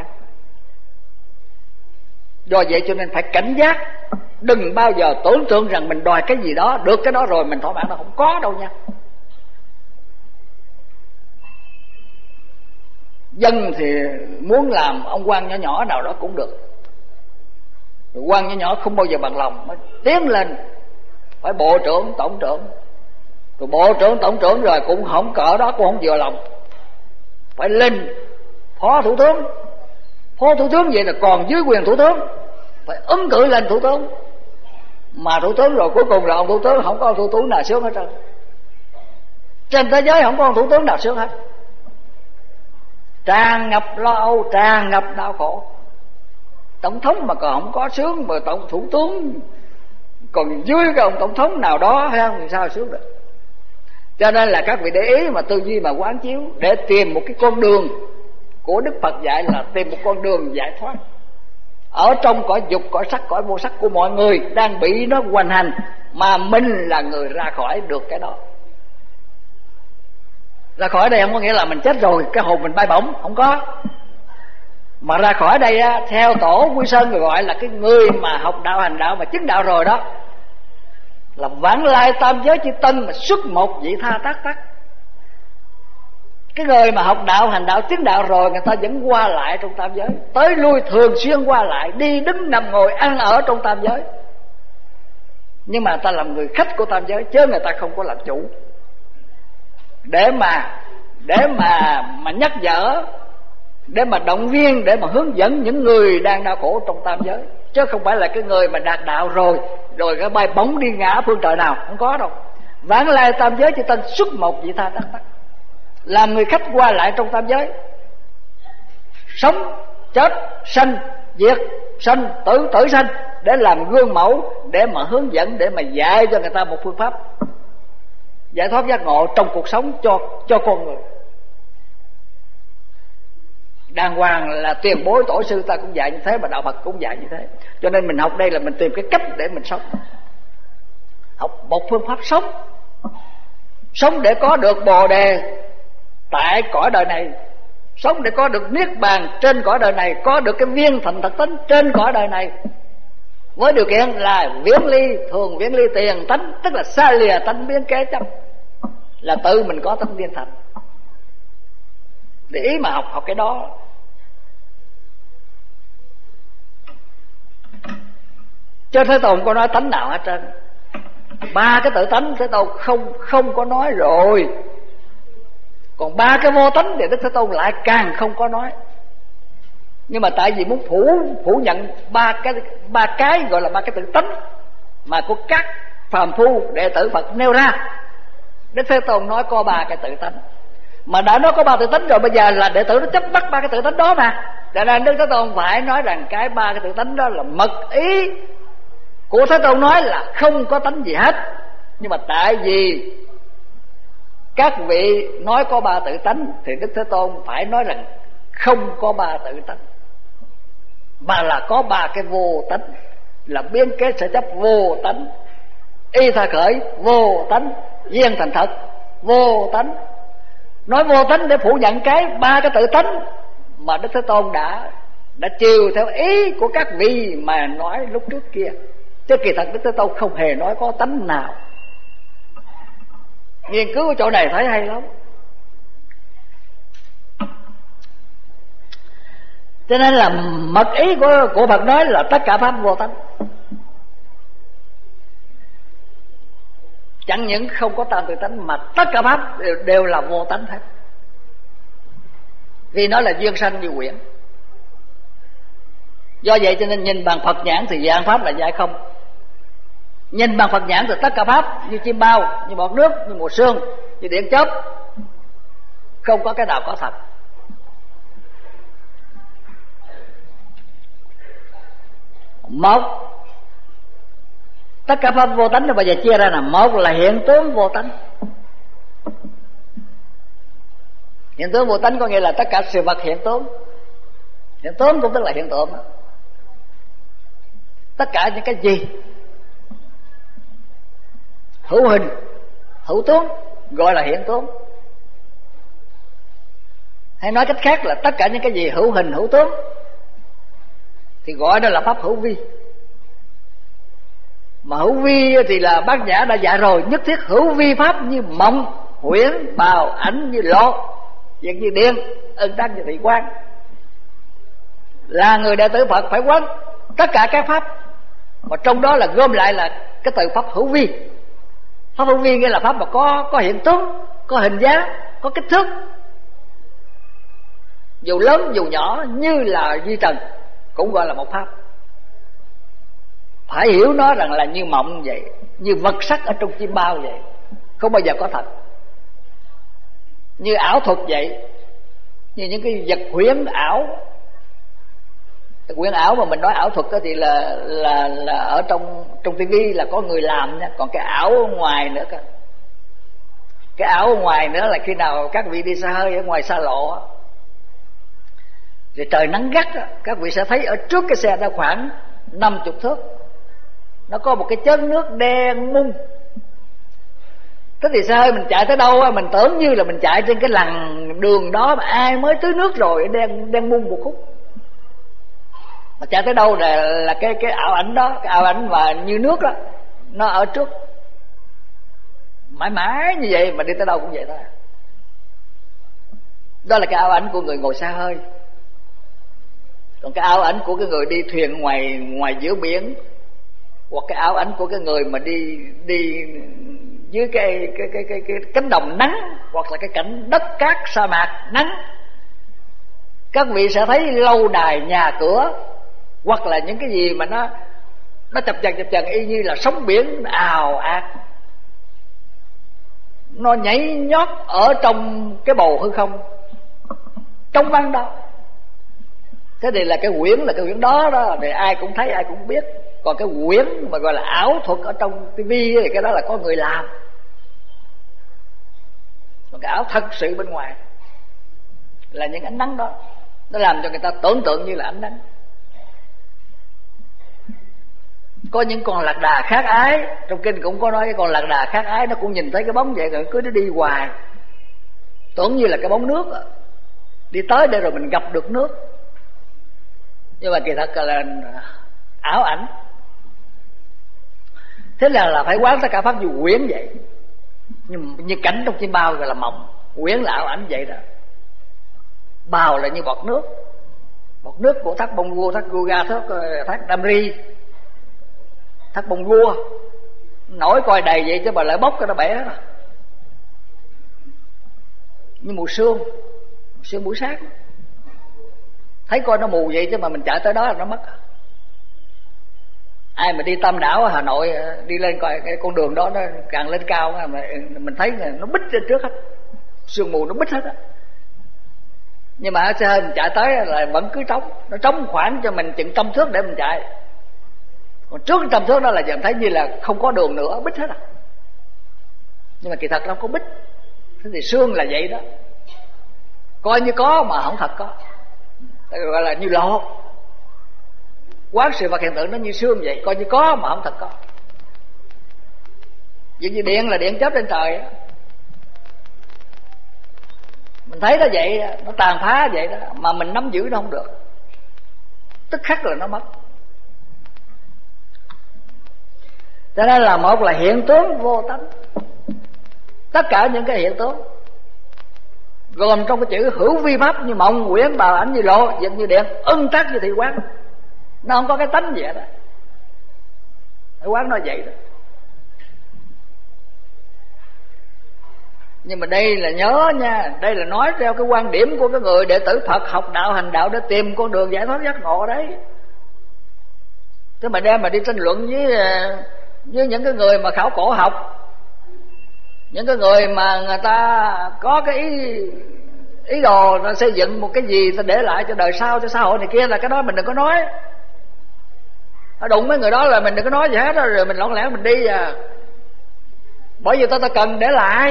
Speaker 2: Do vậy cho nên phải cảnh giác, đừng bao giờ tưởng tượng rằng mình đòi cái gì đó, được cái đó rồi mình thỏa mãn, nó không có đâu nha. Dân thì muốn làm ông quan nhỏ nhỏ nào đó cũng được, quan nhỏ nhỏ không bao giờ bằng lòng, mới tiến lên phải bộ trưởng tổng trưởng, rồi bộ trưởng tổng trưởng rồi cũng không cỡ đó, cũng không vừa lòng, phải lên phó thủ tướng, phó thủ tướng vậy là còn dưới quyền thủ tướng, phải ứng cử lên thủ tướng. Mà thủ tướng rồi cuối cùng là ông thủ tướng, không có ông thủ tướng nào sướng hết trơn, trên thế giới không có ông thủ tướng nào sướng hết, tràn ngập lo âu, tràn ngập đau khổ. Tổng thống mà còn không có sướng, mà tổng thủ tướng còn dưới cái ông tổng thống nào đó hay không thì sao sướng được. Cho nên là các vị để ý mà tư duy mà quán chiếu, để tìm một cái con đường của Đức Phật dạy là tìm một con đường giải thoát ở trong cõi dục, cõi sắc, cõi vô sắc của mọi người đang bị nó hoành hành, mà mình là người ra khỏi được cái đó. Ra khỏi đây không có nghĩa là mình chết rồi cái hồn mình bay bổng, không có. Mà ra khỏi đây á, theo tổ Quy Sơn người gọi là cái người mà học đạo hành đạo mà chứng đạo rồi đó, là vãng lai tam giới chư tân mà xuất một vị tha tác tắc. Cái người mà học đạo hành đạo chứng đạo rồi, người ta vẫn qua lại trong tam giới, tới lui thường xuyên qua lại, đi đứng nằm ngồi ăn ở trong tam giới. Nhưng mà người ta làm người khách của tam giới, chứ người ta không có làm chủ. Để mà để mà mà nhắc nhở, để mà động viên, để mà hướng dẫn những người đang đau khổ trong tam giới, chứ không phải là cái người mà đạt đạo rồi rồi cái bay bóng đi ngã phương trời nào, không có đâu. Vãng lai tam giới chư tân xuất một vị tha tác tắc, làm người khách qua lại trong tam giới, sống chết sanh diệt, sanh tử tử sanh, để làm gương mẫu, để mà hướng dẫn, để mà dạy cho người ta một phương pháp giải thoát giác ngộ trong cuộc sống cho cho con người. Đàng hoàng là tiền bối tổ sư ta cũng dạy như thế, mà đạo Phật cũng dạy như thế. Cho nên mình học đây là mình tìm cái cách để mình sống, học một phương pháp sống, sống để có được bồ đề tại cõi đời này, sống để có được niết bàn trên cõi đời này, có được cái viên thành thật tính trên cõi đời này. với điều kiện là viễn ly, thường viễn ly tiền tánh, tức là xa lìa tánh biến kế chấp, là tự mình có tánh viên thành. Để ý mà học học cái đó. Chứ Thế Tôn có nói tánh nào hết trơn. Ba cái tự tánh Thế Tôn không không có nói rồi. Còn ba cái vô tánh thì Đức Thế Tôn lại càng không có nói. Nhưng mà tại vì muốn phủ phủ nhận ba cái ba cái gọi là ba cái tự tánh mà của các phàm phu đệ tử Phật nêu ra, Đức Thế Tôn nói có ba cái tự tánh. Mà đã nói có ba tự tánh rồi, bây giờ là đệ tử nó chấp bắt ba cái tự tánh đó mà. Cho nên Đức Thế Tôn phải nói rằng cái ba cái tự tánh đó là mật ý của Thế Tôn, nói là không có tánh gì hết. Nhưng mà tại vì các vị nói có ba tự tánh thì Đức Thế Tôn phải nói rằng không có ba tự tánh, mà là có ba cái vô tánh, là biến kế sở chấp vô tánh, y tha khởi vô tánh, duyên thành thật vô tánh. Nói vô tánh để phủ nhận cái ba cái tự tánh mà Đức Thế Tôn đã đã chiều theo ý của các vị mà nói lúc trước kia. Chứ kỳ thật Đức Thế Tôn không hề nói có tánh nào. Nghiên cứu ở chỗ này thấy hay lắm. Cho nên là mật ý của, của Phật nói là tất cả pháp vô tánh. Chẳng những không có tam tự tánh mà tất cả pháp đều, đều là vô tánh hết. Vì nó là duyên sanh như quyển. Do vậy cho nên nhìn bằng Phật nhãn thì dạng pháp là giải không. Nhìn bằng Phật nhãn thì tất cả pháp như chim bao, như bọt nước, như mùa sương, như điện chớp, không có cái nào có thật. Một, tất cả pháp vô tánh bây giờ chia ra là một là hiện tướng vô tánh. Hiện tướng vô tánh có nghĩa là tất cả sự vật hiện tướng. Hiện tướng cũng tức là hiện tượng đó. Tất cả những cái gì hữu hình, hữu tướng gọi là hiện tướng. Hay nói cách khác là tất cả những cái gì hữu hình, hữu tướng thì gọi đó là pháp hữu vi. Mà hữu vi thì là Bát Nhã đã dạy rồi, nhất thiết hữu vi pháp như mộng, huyễn, bào, ảnh như lộ, việc như điện, ân đắc như thị quan. Là người đệ tử Phật phải quán tất cả các pháp, mà trong đó là gom lại là cái từ pháp hữu vi. Pháp hữu vi nghĩa là pháp mà có có hiện tướng, có hình dáng, có kích thước, dù lớn dù nhỏ, như là vi trần cũng gọi là một pháp. Phải hiểu nó rằng là như mộng vậy, như vật sắc ở trong chim bao vậy, không bao giờ có thật. Như ảo thuật vậy, như những cái vật huyễn ảo. Huyễn ảo mà mình nói ảo thuật thì là là là ở trong trong tivi là có người làm nha, còn cái ảo ở ngoài nữa cơ. Cái ảo ở ngoài nữa là khi nào các vị đi xa hơi ở ngoài xa lộ thì trời nắng gắt, các vị sẽ thấy ở trước cái xe đó khoảng năm chục thước, nó có một cái chớn nước đen mung. Thế thì xa hơi mình chạy tới đâu mình tưởng như là mình chạy trên cái lằn đường đó mà ai mới tưới nước rồi, đen đen mung một khúc. Mà chạy tới đâu là, là cái cái ảo ảnh đó, cái ảo ảnh mà như nước đó, nó ở trước mãi mãi như vậy, mà đi tới đâu cũng vậy thôi. Đó là cái ảo ảnh của người ngồi xa hơi. Còn cái ảo ảnh của cái người đi thuyền ngoài ngoài giữa biển, hoặc cái ảo ảnh của cái người mà đi đi dưới cái cái cái cái, cái cánh đồng nắng, hoặc là cái cảnh đất cát sa mạc nắng, các vị sẽ thấy lâu đài nhà cửa, hoặc là những cái gì mà nó nó chập chờn chập chờn y như là sóng biển ào ạt, nó nhảy nhót ở trong cái bầu hư không trong văn đó. Thế thì là cái quyển là cái quyển đó đó, thì ai cũng thấy ai cũng biết. Còn cái quyển mà gọi là ảo thuật ở trong tivi thì cái đó là có người làm. Còn cái ảo thật sự bên ngoài là những ánh nắng đó, nó làm cho người ta tưởng tượng như là ánh nắng. Có những con lạc đà khác ái, trong kinh cũng có nói cái con lạc đà khác ái nó cũng nhìn thấy cái bóng vậy rồi cứ nó đi hoài, tưởng như là cái bóng nước, đi tới đây rồi mình gặp được nước. Nhưng mà kỳ thật là ảo ảnh. Thế là là phải quán tất cả pháp như quyển vậy. Nhưng như cảnh trong chim bao gọi là mộng, quyển là ảo ảnh vậy đó. Bào là như bọt nước, bọt nước của thác Bông Vua, thác Guga, thác, thác Damri, thác Bông Vua nổi coi đầy vậy chứ bà lại bốc cái nó bể đó. Như mù sương, mù sương buổi sáng thấy coi nó mù vậy chứ mà mình chạy tới đó là nó mất. Ai mà đi Tam Đảo ở Hà Nội đi lên coi cái con đường đó nó càng lên cao mà mình thấy nó bít trên trước hết, sương mù nó bít hết á. Nhưng mà ở xe hơi mình chạy tới là vẫn cứ trống, nó trống khoảng cho mình chừng trăm thước để mình chạy. Còn trước trăm thước đó là giờ thấy như là không có đường nữa, bít hết à. Nhưng mà kỳ thật nó không có bít. Thế thì sương là vậy đó, coi như có mà không thật có, gọi là như lộ. Quán sự vật hiện tượng nó như sương vậy, coi như có mà không thật có. Giống như điện là điện chớp trên trời á, mình thấy nó vậy, nó tàn phá vậy đó, mà mình nắm giữ nó không được, tức khắc là nó mất. Cho nên là một là hiện tướng vô tánh. Tất cả những cái hiện tướng gồm trong cái chữ hữu vi pháp như mộng, quyển, bào ảnh, như lộ, vật như điện, ưng tác như thị quán. Nó không có cái tánh gì đó. Thị quán nó vậy đó. Nhưng mà đây là nhớ nha, đây là nói theo cái quan điểm của cái người đệ tử Phật học đạo hành đạo để tìm con đường giải thoát giác ngộ đấy. Thế mà đem mà đi tranh luận với với những cái người mà khảo cổ học, những cái người mà người ta có cái ý ý đồ là xây dựng một cái gì ta để lại cho đời sau, cho xã hội này kia, là cái đó mình đừng có nói. Đụng mấy người đó là mình đừng có nói gì hết đó, rồi mình lỏng lẻo mình đi à. Bởi vì ta ta cần để lại.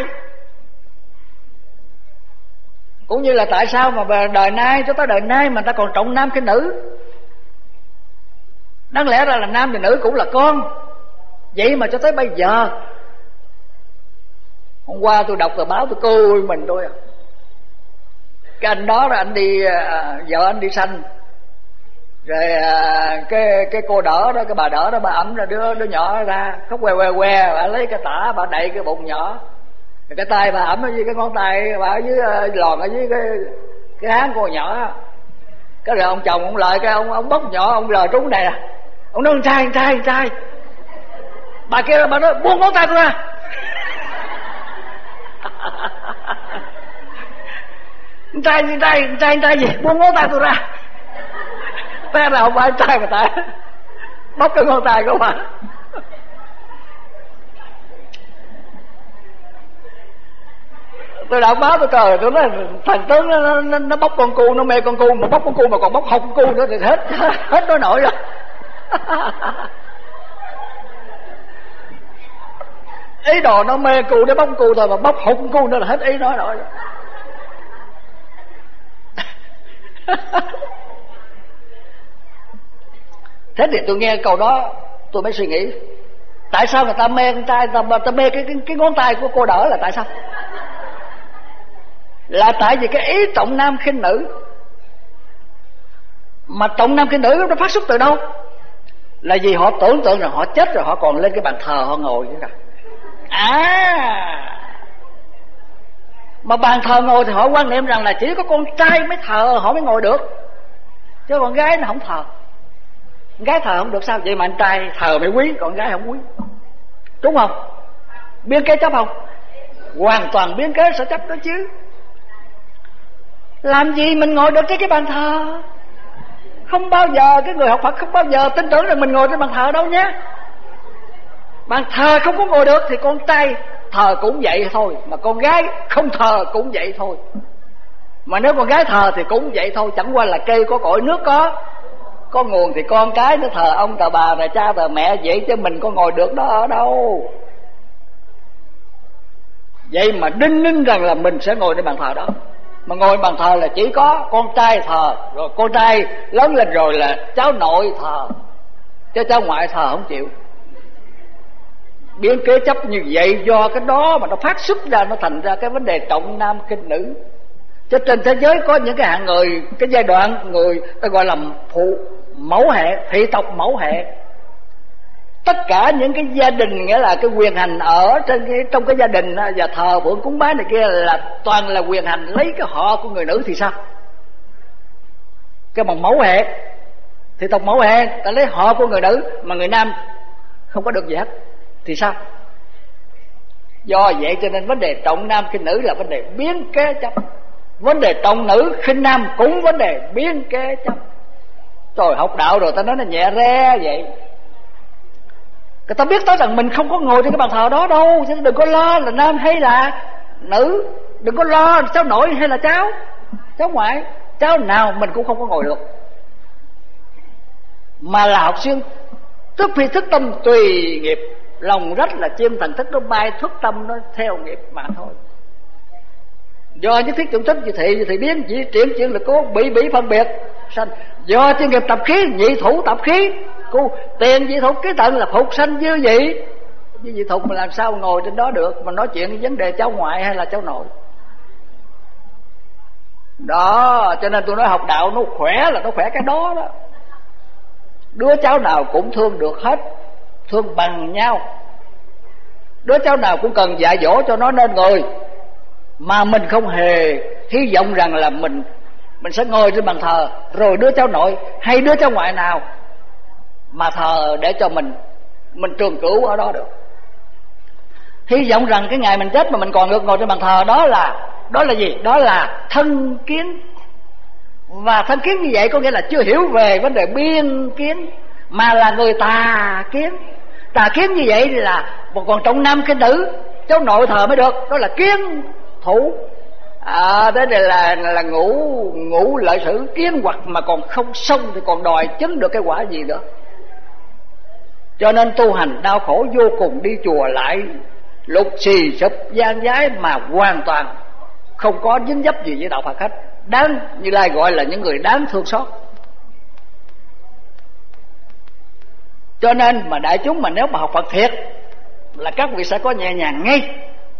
Speaker 2: Cũng như là tại sao mà đời nay cho tới đời nay mà ta còn trọng nam cái nữ. Đáng lẽ ra là nam và nữ cũng là con, vậy mà cho tới bây giờ. Hôm qua tôi đọc tờ báo tôi cười mình thôi à. Cái anh đó là anh đi, vợ anh đi sanh, rồi cái cái cô đỡ đó, cái bà đỡ đó, bà ẵm ra đứa đứa nhỏ ra khóc que que que, bà lấy cái tả bà đậy cái bụng nhỏ, rồi cái tay bà ẵm ở dưới cái ngón tay, bà ở dưới lòn ở dưới cái cái háng cô nhỏ. Cái rồi ông chồng ông lời cái ông ông bóc nhỏ, ông lời trúng này nè, ông nói trai trai trai. Bà kia bà nói buông ngón tay tôi ra. trai trai trai trai gì buông ngón tay tôi ra. Thế là không phải trai mà tại bóc cái ngón tay của bà. Tôi đọc báo tôi cười, tôi nói thằng tướng nó, nó, nó bóc con cu, nó mê con cu, mà bóc con cu mà còn bóc học con cu nữa thì hết hết nói nổi rồi. Ý đồ nó mê cu để bóc cu thôi, mà bóc hụt cu nữa là hết ý nói nổi rồi. Thế thì tôi nghe câu đó tôi mới suy nghĩ, tại sao người ta mê con trai, ta, ta mê cái, cái, cái ngón tay của cô đỡ là tại sao? Là tại vì cái ý trọng nam khinh nữ. Mà trọng nam khinh nữ nó phát xuất từ đâu? Là vì họ tưởng tượng rằng họ chết rồi họ còn lên cái bàn thờ họ ngồi chứ. À, mà bàn thờ ngồi thì họ quan niệm rằng là chỉ có con trai mới thờ họ mới ngồi được, chứ con gái nó không thờ. Con gái thờ không được sao? Vậy mà anh trai thờ mới quý, còn gái không quý. Đúng không? Biến kế chấp không? Hoàn toàn biến kế sở chấp đó chứ. Làm gì mình ngồi được trên cái bàn thờ? Không bao giờ, cái người học Phật không bao giờ tin tưởng rằng mình ngồi trên bàn thờ đâu nhé. Bàn thờ không có ngồi được thì con trai thờ cũng vậy thôi, mà con gái không thờ cũng vậy thôi. Mà nếu con gái thờ thì cũng vậy thôi, chẳng qua là cây có cội nước có có nguồn thì con cái nó thờ ông thờ bà thờ cha thờ mẹ vậy, chứ mình có ngồi được đó ở đâu. Vậy mà đinh ninh rằng là mình sẽ ngồi trên bàn thờ đó. Mà ngồi bàn thờ là chỉ có con trai thờ, rồi con trai lớn lên rồi là cháu nội thờ, chứ cháu ngoại thờ không chịu. Biến kế chấp như vậy do cái đó mà nó phát xuất ra, nó thành ra cái vấn đề trọng nam khinh nữ. Chứ trên thế giới có những cái hạng người, cái giai đoạn người ta gọi là phụ mẫu hệ, thị tộc mẫu hệ, tất cả những cái gia đình, nghĩa là cái quyền hành ở trên cái, trong cái gia đình và thờ phượng cúng bái này kia là toàn là quyền hành lấy cái họ của người nữ thì sao? Cái bằng mẫu hệ thì tộc mẫu hệ ta lấy họ của người nữ, mà người nam không có được gì hết thì sao? Do vậy cho nên vấn đề trọng nam khinh nữ là vấn đề biến kế chấp. Vấn đề trọng nữ khinh nam cũng vấn đề biến kế chấp. Rồi học đạo rồi ta nói nó nhẹ re vậy. Người ta biết tới rằng mình không có ngồi trên cái bàn thờ đó đâu, chứ đừng có lo là nam hay là nữ, đừng có lo cháu nội hay là cháu cháu ngoại, cháu nào mình cũng không có ngồi được. Mà là học sinh thức phi thức tâm tùy nghiệp, lòng rất là chim thần thức nó bay thức tâm nó theo nghiệp mà thôi. Do nhất thiết chủng thức như thị như thị biến chỉ triển chuyển lực cố bị bị phân biệt sanh. Do chuyên nghiệp tập khí nhị thủ tập khí cô tiền dị thục cái tận là phục sanh dư vị. Với dị thục mà làm sao ngồi trên đó được mà nói chuyện vấn đề cháu ngoại hay là cháu nội. Đó cho nên tôi nói học đạo nó khỏe là nó khỏe cái đó đó. Đứa cháu nào cũng thương được hết, thương bằng nhau. Đứa cháu nào cũng cần dạy dỗ cho nó nên người, mà mình không hề hy vọng rằng là mình mình sẽ ngồi trên bàn thờ rồi đứa cháu nội hay đứa cháu ngoại nào mà thờ để cho mình mình trường cửu ở đó được. Hy vọng rằng cái ngày mình chết mà mình còn được ngồi trên bàn thờ, đó là đó là gì? Đó là thân kiến. Và thân kiến như vậy có nghĩa là chưa hiểu về vấn đề biên kiến, mà là người tà kiến. Tà kiến như vậy là một còn trọng nam khinh nữ, cháu nội thờ mới được, đó là kiến thủ. À, thế này là là ngũ ngũ lợi sử kiến hoặc mà còn không xong thì còn đòi chứng được cái quả gì nữa. Cho nên tu hành đau khổ vô cùng, đi chùa lại lục xì sụp gian giái mà hoàn toàn không có dính dấp gì với đạo Phật hết. Đáng Như Lai gọi là những người đáng thương xót. Cho nên mà đại chúng mà nếu mà học Phật thiệt là các vị sẽ có nhẹ nhàng ngay,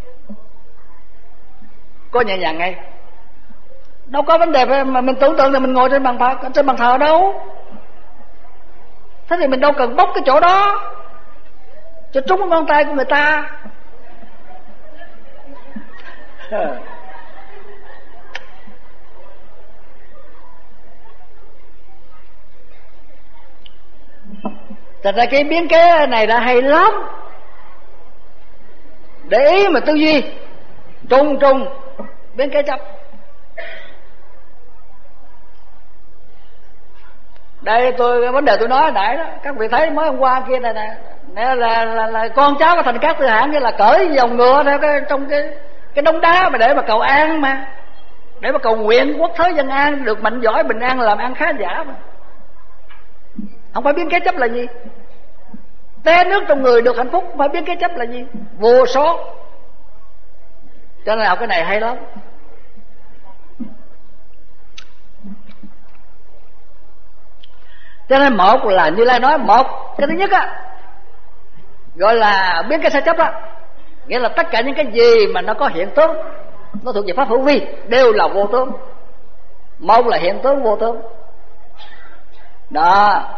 Speaker 2: có nhẹ nhàng ngay. Đâu có vấn đề mà mình tưởng tượng là mình ngồi trên bàn thờ, trên bàn thờ đâu. Thế thì mình đâu cần bốc cái chỗ đó cho trúng ngón tay của người ta. Thật ra cái biến kế này là hay lắm. Để ý mà tư duy trung trung biến kế chấp. Đây tôi cái vấn đề tôi nói hồi nãy đó, các vị thấy mới hôm qua kia này nè, nè là, là, là con cháu của Thành Cát Tư Hãn, nghĩa là cởi dòng ngựa theo cái trong cái cái đống đá mà để mà cầu an, mà để mà cầu nguyện quốc thế dân an, được mạnh giỏi bình an, làm ăn khá giả mà. Không phải biến kế chấp là gì? Té nước trong người được hạnh phúc. Không phải biến kế chấp là gì? Vô số. Cho nên học cái này hay lắm. Cho nên một là Như Lai nói, một cái thứ nhất á gọi là biến cái sai chấp đó, nghĩa là tất cả những cái gì mà nó có hiện tướng, nó thuộc về pháp hữu vi, đều là vô tướng. Một là hiện tướng vô tướng đó.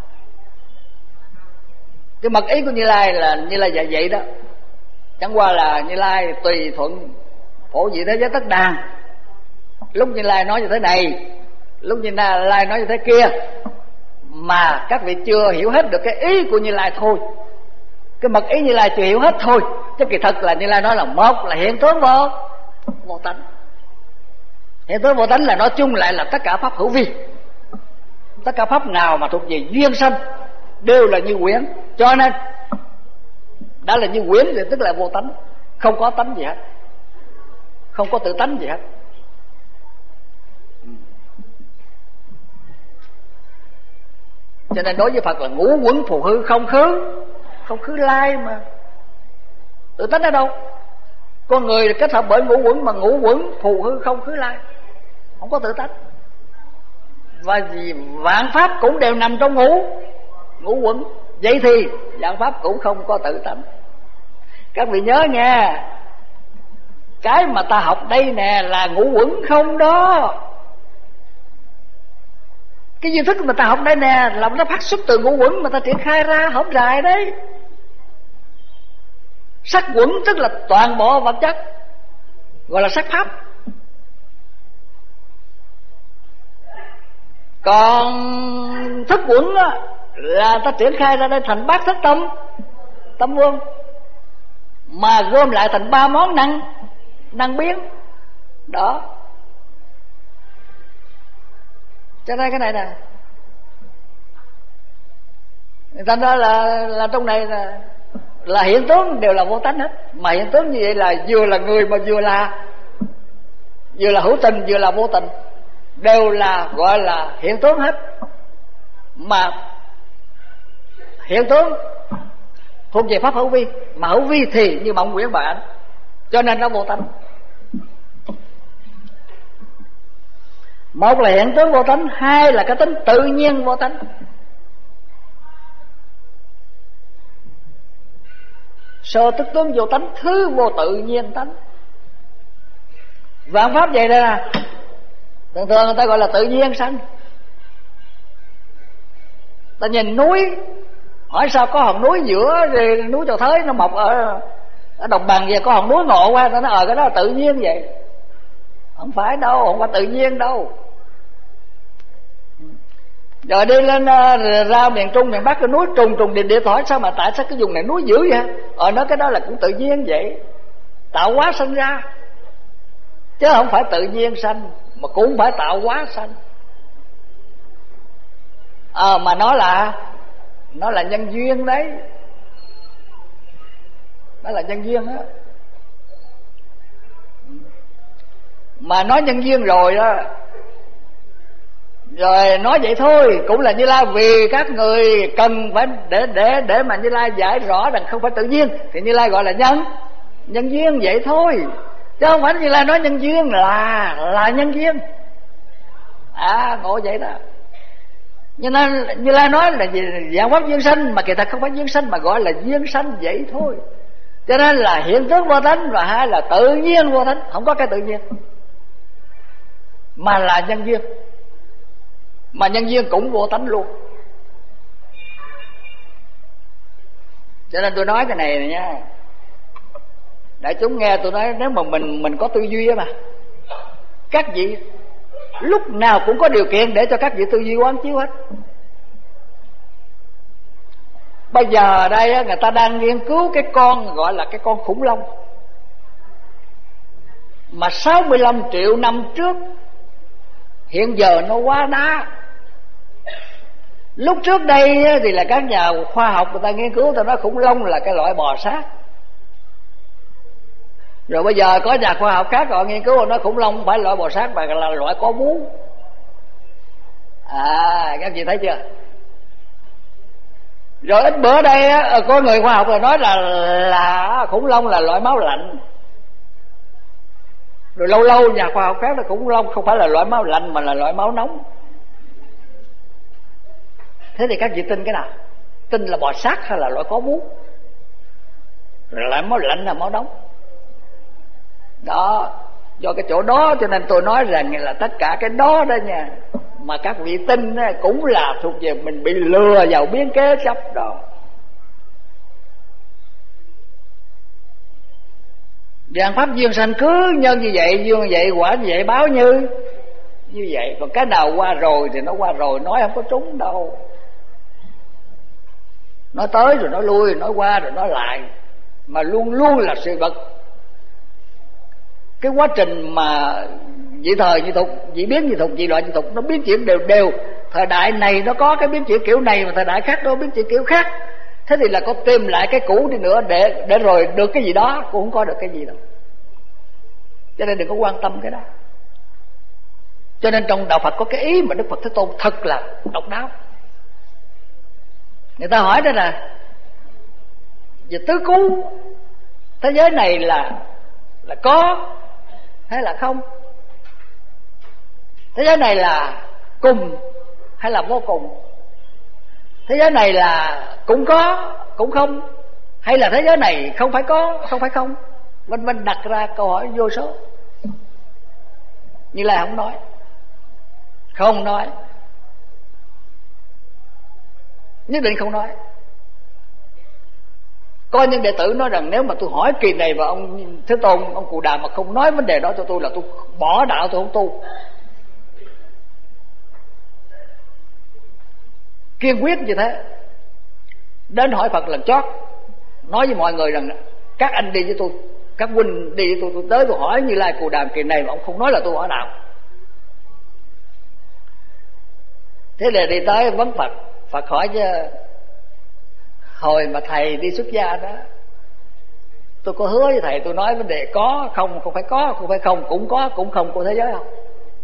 Speaker 2: Cái mật ý của Như Lai là Như Lai dạy vậy đó. Chẳng qua là Như Lai tùy thuận phổ dị thế giới tất đàn. Lúc Như Lai nói như thế này, lúc Như Lai nói như thế kia, mà các vị chưa hiểu hết được cái ý của Như Lai thôi. Cái mật ý Như Lai chưa hiểu hết thôi. Chứ kỳ thật là Như Lai nói là một là hiện tướng vô vô tánh. Hiện tướng vô tánh là nói chung lại là tất cả pháp hữu vi. Tất cả pháp nào mà thuộc về duyên sanh đều là như quyển. Cho nên đã là như quyển thì tức là vô tánh, không có tánh gì hết, không có tự tánh gì hết. Cho nên đối với Phật là ngũ quẩn phù hư không khứ, không khứ lai mà. Tự tánh ở đâu? Con người kết hợp bởi ngũ quẩn, mà ngũ quẩn phù hư không khứ lai, không có tự tánh. Và vì vạn pháp cũng đều nằm trong ngũ ngũ quẩn, vậy thì vạn pháp cũng không có tự tánh. Các vị nhớ nha, cái mà ta học đây nè là ngũ quẩn không đó. Cái duy thức mà ta học đây nè là nó phát xuất từ ngũ quẩn mà ta triển khai ra, hổng rài đấy. Sắc quẩn tức là toàn bộ vật chất, gọi là sắc pháp. Còn thức quẩn á, là ta triển khai ra đây thành bát thức tâm, tâm vương, mà gom lại thành ba món năng, năng biến đó. Cho nên cái này nè, thành ra là là trong này là là hiện tướng đều là vô tánh hết. Mà hiện tướng như vậy là vừa là người mà vừa là vừa là hữu tình vừa là vô tình, đều là gọi là hiện tướng hết. Mà hiện tướng thuộc về pháp hữu vi, mà hữu vi thì như mộng quyển bản, cho nên nó vô tánh. Một là hiện tướng vô tánh, hai là cái tính tự nhiên vô tánh. Sơ tức tướng vô tánh, thứ vô tự nhiên tánh. Vạn pháp vậy đây nè, thường thường người ta gọi là tự nhiên sanh. Ta nhìn núi, hỏi sao có hòn núi giữa núi Chầu Thới nó mọc ở ở đồng bằng vậy, có hòn núi ngộ qua, ta nói ờ cái đó là tự nhiên vậy. Không phải đâu, không phải tự nhiên đâu. Rồi đi lên ra miền Trung, miền Bắc, cái núi trùng trùng điệp điệp, hỏi sao mà tại sao cái vùng này núi dữ vậy? Ờ nói cái đó là cũng tự nhiên vậy, tạo hóa sinh ra, chứ không phải tự nhiên sanh, mà cũng không phải tạo hóa sanh. Ờ mà nó là nó là nhân duyên đấy, nó là nhân duyên đó. Mà nói nhân duyên rồi đó, rồi nói vậy thôi cũng là Như Lai, vì các người cần phải để để để mà Như Lai giải rõ rằng không phải tự nhiên thì Như Lai gọi là nhân nhân duyên vậy thôi, chứ không phải Như Lai nói nhân duyên là là nhân duyên. À ngộ vậy đó. Như nên Như Lai nói là gì, dạng pháp duyên sanh, mà kỳ thật không phải duyên sanh mà gọi là duyên sanh vậy thôi. Cho nên là hiện tướng vô tánh, và hai là tự nhiên vô tánh, không có cái tự nhiên mà là nhân duyên. Mà nhân duyên cũng vô tánh luôn. Cho nên tôi nói cái này, này nha, đại chúng nghe tôi nói, nếu mà mình mình có tư duy á, mà các vị lúc nào cũng có điều kiện để cho các vị tư duy quán chiếu hết. Bây giờ đây người ta đang nghiên cứu cái con gọi là cái con khủng long, mà sáu mươi lăm triệu năm trước, hiện giờ nó quá đá. Lúc trước đây thì là các nhà khoa học người ta nghiên cứu, ta nói khủng long là cái loại bò sát. Rồi bây giờ có nhà khoa học khác họ nghiên cứu, họ nói khủng long không phải loại bò sát mà là loại có vú. À các chị thấy chưa? Rồi ít bữa đây có người khoa học rồi nói là là khủng long là loại máu lạnh. Rồi lâu lâu nhà khoa học khác là khủng long không phải là loại máu lạnh mà là loại máu nóng. Thế thì các vị tin cái nào? Tin là bò sát hay là loại có vú? Rồi loại máu lạnh là máu nóng. Đó, do cái chỗ đó cho nên tôi nói rằng là tất cả cái đó đó nha, mà các vị tin cũng là thuộc về mình bị lừa vào biến kế chấp đó. Dạng pháp duyên sanh cứ nhân như vậy, duyên như vậy, quả như vậy, báo như như vậy. Còn cái nào qua rồi thì nó qua rồi, nói không có trúng đâu. Nói tới rồi nói lui, nói qua rồi nói lại, mà luôn luôn là sự vật. Cái quá trình mà dị thời dị tục, dị biến dị tục, dị loại dị tục, nó biến chuyển đều đều. Thời đại này nó có cái biến chuyển kiểu này, mà thời đại khác nó biến chuyển kiểu khác. Thế thì là có tìm lại cái cũ đi nữa để để rồi được cái gì đó cũng không có được cái gì đâu. Cho nên đừng có quan tâm cái đó. Cho nên trong đạo Phật có cái ý mà Đức Phật Thế Tôn thật là độc đáo. Người ta hỏi đó là về tứ cứu, thế giới này là là có hay là không? Thế giới này là cùng hay là vô cùng? Thế giới này là cũng có cũng không, hay là thế giới này không phải có không phải không? Vân vân, đặt ra câu hỏi vô số. Như là không nói, không nói. nhất định không nói. Có những đệ tử nói rằng nếu mà tôi hỏi kỳ này và ông Thế Tôn, ông Cụ Đàm mà không nói vấn đề đó cho tôi là tôi bỏ đạo, tôi không tu. Kiên quyết như thế. Đến hỏi Phật lần chót, nói với mọi người rằng các anh đi với tôi, các huynh đi với tôi, tôi tới tôi hỏi Như Lai Cụ Đàm kỳ này mà ông không nói là tôi bỏ đạo. Thế là đi tới vấn Phật. Phật hỏi chứ hồi mà thầy đi xuất gia đó, tôi có hứa với thầy, tôi nói vấn đề có không, không phải có, không phải không, cũng có cũng không của thế giới không?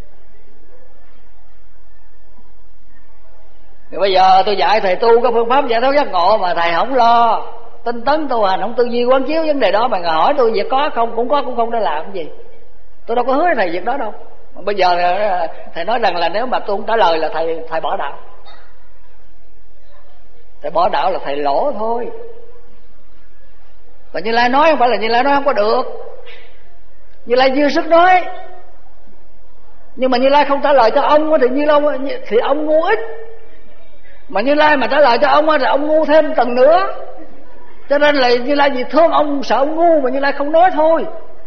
Speaker 2: Thì bây giờ tôi dạy thầy tu cái phương pháp giải thoát giác ngộ mà thầy không lo tinh tấn tu hành, không tư duy quán chiếu vấn đề đó, mà ngồi hỏi tôi việc có không, cũng có cũng không để làm cái gì. Tôi đâu có hứa với thầy việc đó đâu. Mà bây giờ thầy nói rằng là nếu mà tôi không trả lời là thầy thầy bỏ đạo. Thầy bỏ đạo là thầy lỗ thôi. Và Như Lai nói không phải là Như Lai nói không có được. Như Lai dư sức nói, nhưng mà Như Lai không trả lời cho ông thì Như Lai thì ông ngu ít. Mà Như Lai mà trả lời cho ông thì ông ngu thêm tầng nữa. Cho nên là Như Lai vì thương ông, sợ ông ngu mà Như Lai không nói thôi.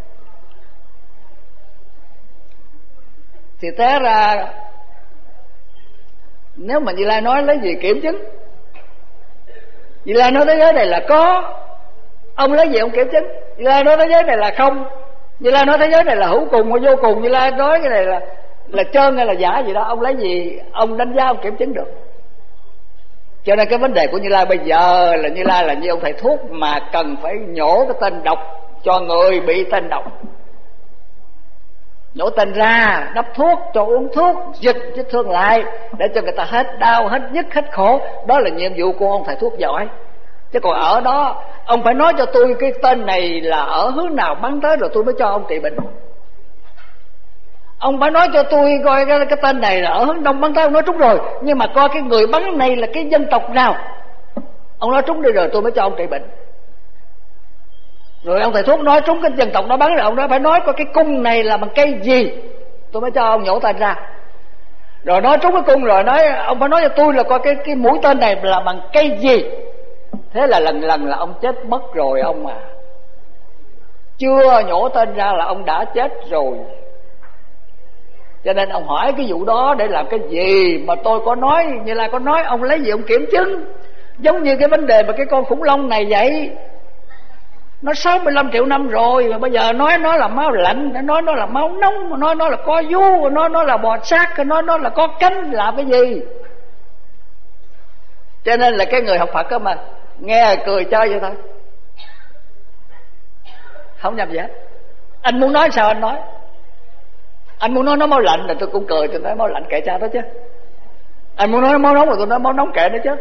Speaker 2: Thì té ra nếu mà Như Lai nói lấy gì kiểm chứng? Như Lai nói thế giới này là có, ông lấy gì ông kiểm chứng? Như Lai nói thế giới này là không, Như Lai nói thế giới này là hữu cùng và vô cùng, Như Lai nói cái này là là trơn hay là giả gì đó, ông lấy gì ông đánh giá, ông kiểm chứng được? Cho nên cái vấn đề của Như Lai bây giờ là Như Lai là như ông thầy thuốc mà cần phải nhổ cái tên độc cho người bị tên độc. Nhổ tên ra, đắp thuốc, cho uống thuốc, dịch vết thương lại để cho người ta hết đau, hết nhức, hết khổ. Đó là nhiệm vụ của ông thầy thuốc giỏi. Chứ còn ở đó ông phải nói cho tôi cái tên này là ở hướng nào bắn tới rồi tôi mới cho ông trị bệnh. Ông phải nói cho tôi coi cái, cái tên này là ở hướng đông bắn tới, ông nói trúng rồi, nhưng mà coi cái người bắn này là cái dân tộc nào, ông nói trúng đi rồi tôi mới cho ông trị bệnh. Rồi ông thầy thuốc nói trúng cái dân tộc đó bắn rồi, ông nói phải nói coi cái cung này là bằng cây gì, tôi mới cho ông nhổ tên ra. Rồi nói trúng cái cung rồi nói ông phải nói cho tôi là coi cái cái mũi tên này là bằng cây gì. Thế là lần lần là ông chết mất rồi ông à. Chưa nhổ tên ra là ông đã chết rồi. Cho nên ông hỏi cái vụ đó để làm cái gì mà tôi có nói, Như Lai có nói, ông lấy gì ông kiểm chứng? Giống như cái vấn đề mà cái con khủng long này vậy, nó sáu mươi lăm triệu năm rồi mà bây giờ nói nó là máu lạnh, nói nó là máu nóng, nói nó là co vú, nói nó là bò sát, nói nó là có cánh, làm cái gì? Cho nên là cái người học Phật đó mà nghe cười chơi vậy thôi, không nhầm gì hết. Anh muốn nói sao anh nói, anh muốn nói nó máu lạnh là tôi cũng cười, tôi nói máu lạnh kệ cha đó chứ. Anh muốn nói nó máu nóng là tôi nói máu nóng kệ nữa chứ.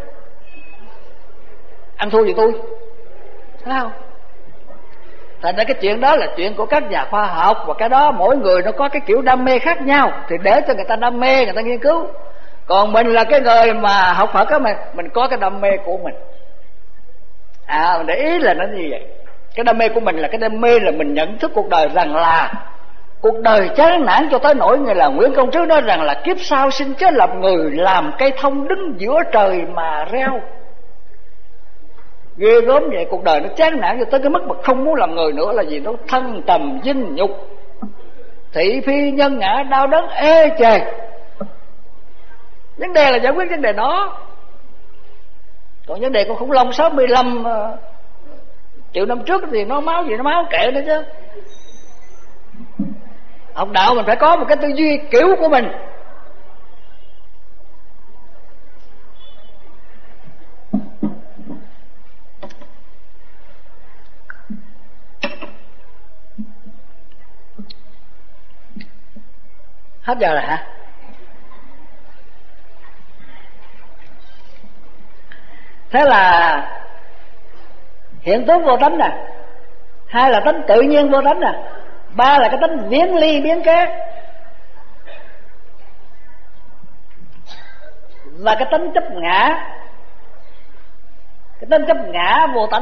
Speaker 2: Anh thua gì tôi, thấy không? Thành ra cái chuyện đó là chuyện của các nhà khoa học, và cái đó mỗi người nó có cái kiểu đam mê khác nhau, thì để cho người ta đam mê, người ta nghiên cứu. Còn mình là cái người mà học Phật á, mình mình có cái đam mê của mình. À, mình để ý là nó như vậy. Cái đam mê của mình là cái đam mê là mình nhận thức cuộc đời rằng là cuộc đời chán nản cho tới nỗi người là Nguyễn Công Trứ nói rằng là kiếp sau xin chết làm người, làm cây thông đứng giữa trời mà reo. Ghê gớm vậy, cuộc đời nó chán nản cho tới cái mức mà không muốn làm người nữa là gì? Nó thân trầm dinh nhục, thị phi nhân ngã, đau đớn ê chề. Vấn đề là giải quyết vấn đề đó. Còn vấn đề con khủng long sáu mươi lăm triệu năm trước thì nó máu gì nó máu kệ nữa chứ. Học đạo mình phải có một cái tư duy kiểu của mình. Hết giờ rồi hả? Thế là hiện tướng vô tánh nè, hai là tánh tự nhiên vô tánh nè, ba là cái tánh viễn ly biến kế, và cái tánh chấp ngã. Cái tánh chấp ngã vô tánh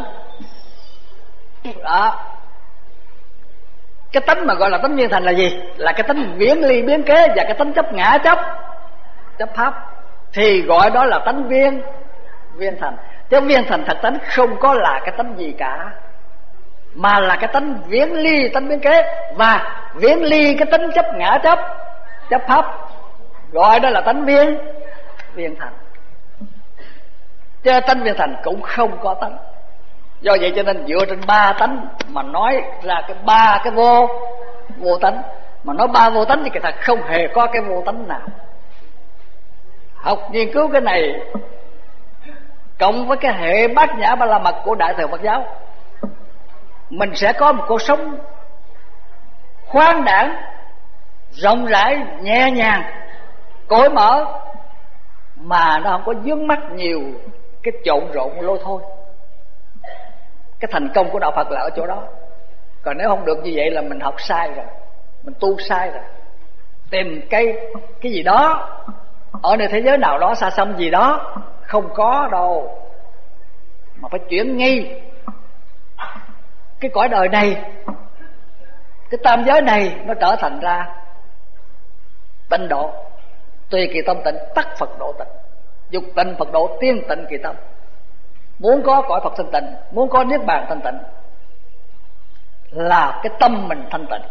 Speaker 2: đó. Cái tánh mà gọi là tánh viên thành là gì? Là cái tánh viễn ly biến kế và cái tánh chấp ngã chấp chấp pháp, thì gọi đó là tánh viên Viên thành. Chứ viên thành thật tánh không có là cái tánh gì cả, mà là cái tánh viễn ly tánh biến kế, và viễn ly cái tánh chấp ngã chấp chấp pháp, gọi đó là tánh viên viên thành. Chứ tánh viên thành cũng không có tánh. Do vậy cho nên dựa trên ba tánh mà nói ra cái ba cái vô vô tánh. Mà nói ba vô tánh thì kỳ thật không hề có cái vô tánh nào. Học nghiên cứu cái này cộng với cái hệ bát nhã ba la mật của Đại thừa Phật giáo, mình sẽ có một cuộc sống khoáng đãng, rộng rãi, nhẹ nhàng, cởi mở, mà nó không có vướng mắc nhiều cái trộn rộn lôi thôi. Cái thành công của đạo Phật là ở chỗ đó. Còn nếu không được như vậy là mình học sai rồi, mình tu sai rồi. Tìm cái cái gì đó ở nơi thế giới nào đó xa xăm gì đó, không có đâu. Mà phải chuyển ngay cái cõi đời này, cái tam giới này nó trở thành ra tịnh độ. Tùy kỳ tâm tịnh, tắc Phật độ tịnh. Dục tịnh Phật độ, tiên tịnh kỳ tâm. Muốn có cõi Phật thanh tịnh, muốn có niết bàn thanh tịnh, là cái tâm mình thanh tịnh.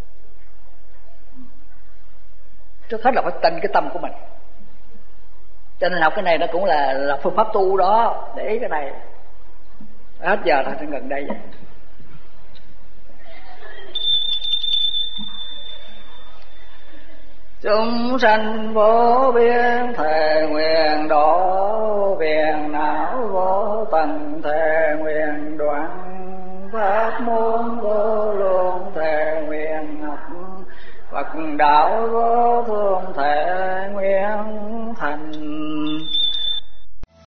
Speaker 2: Trước hết là phải tịnh cái tâm của mình. Cho nên học cái này nó cũng là, là phương pháp tu đó. Để ý cái này. Hết giờ rồi, gần đây vậy. Chúng sanh vô biên thề nguyện độ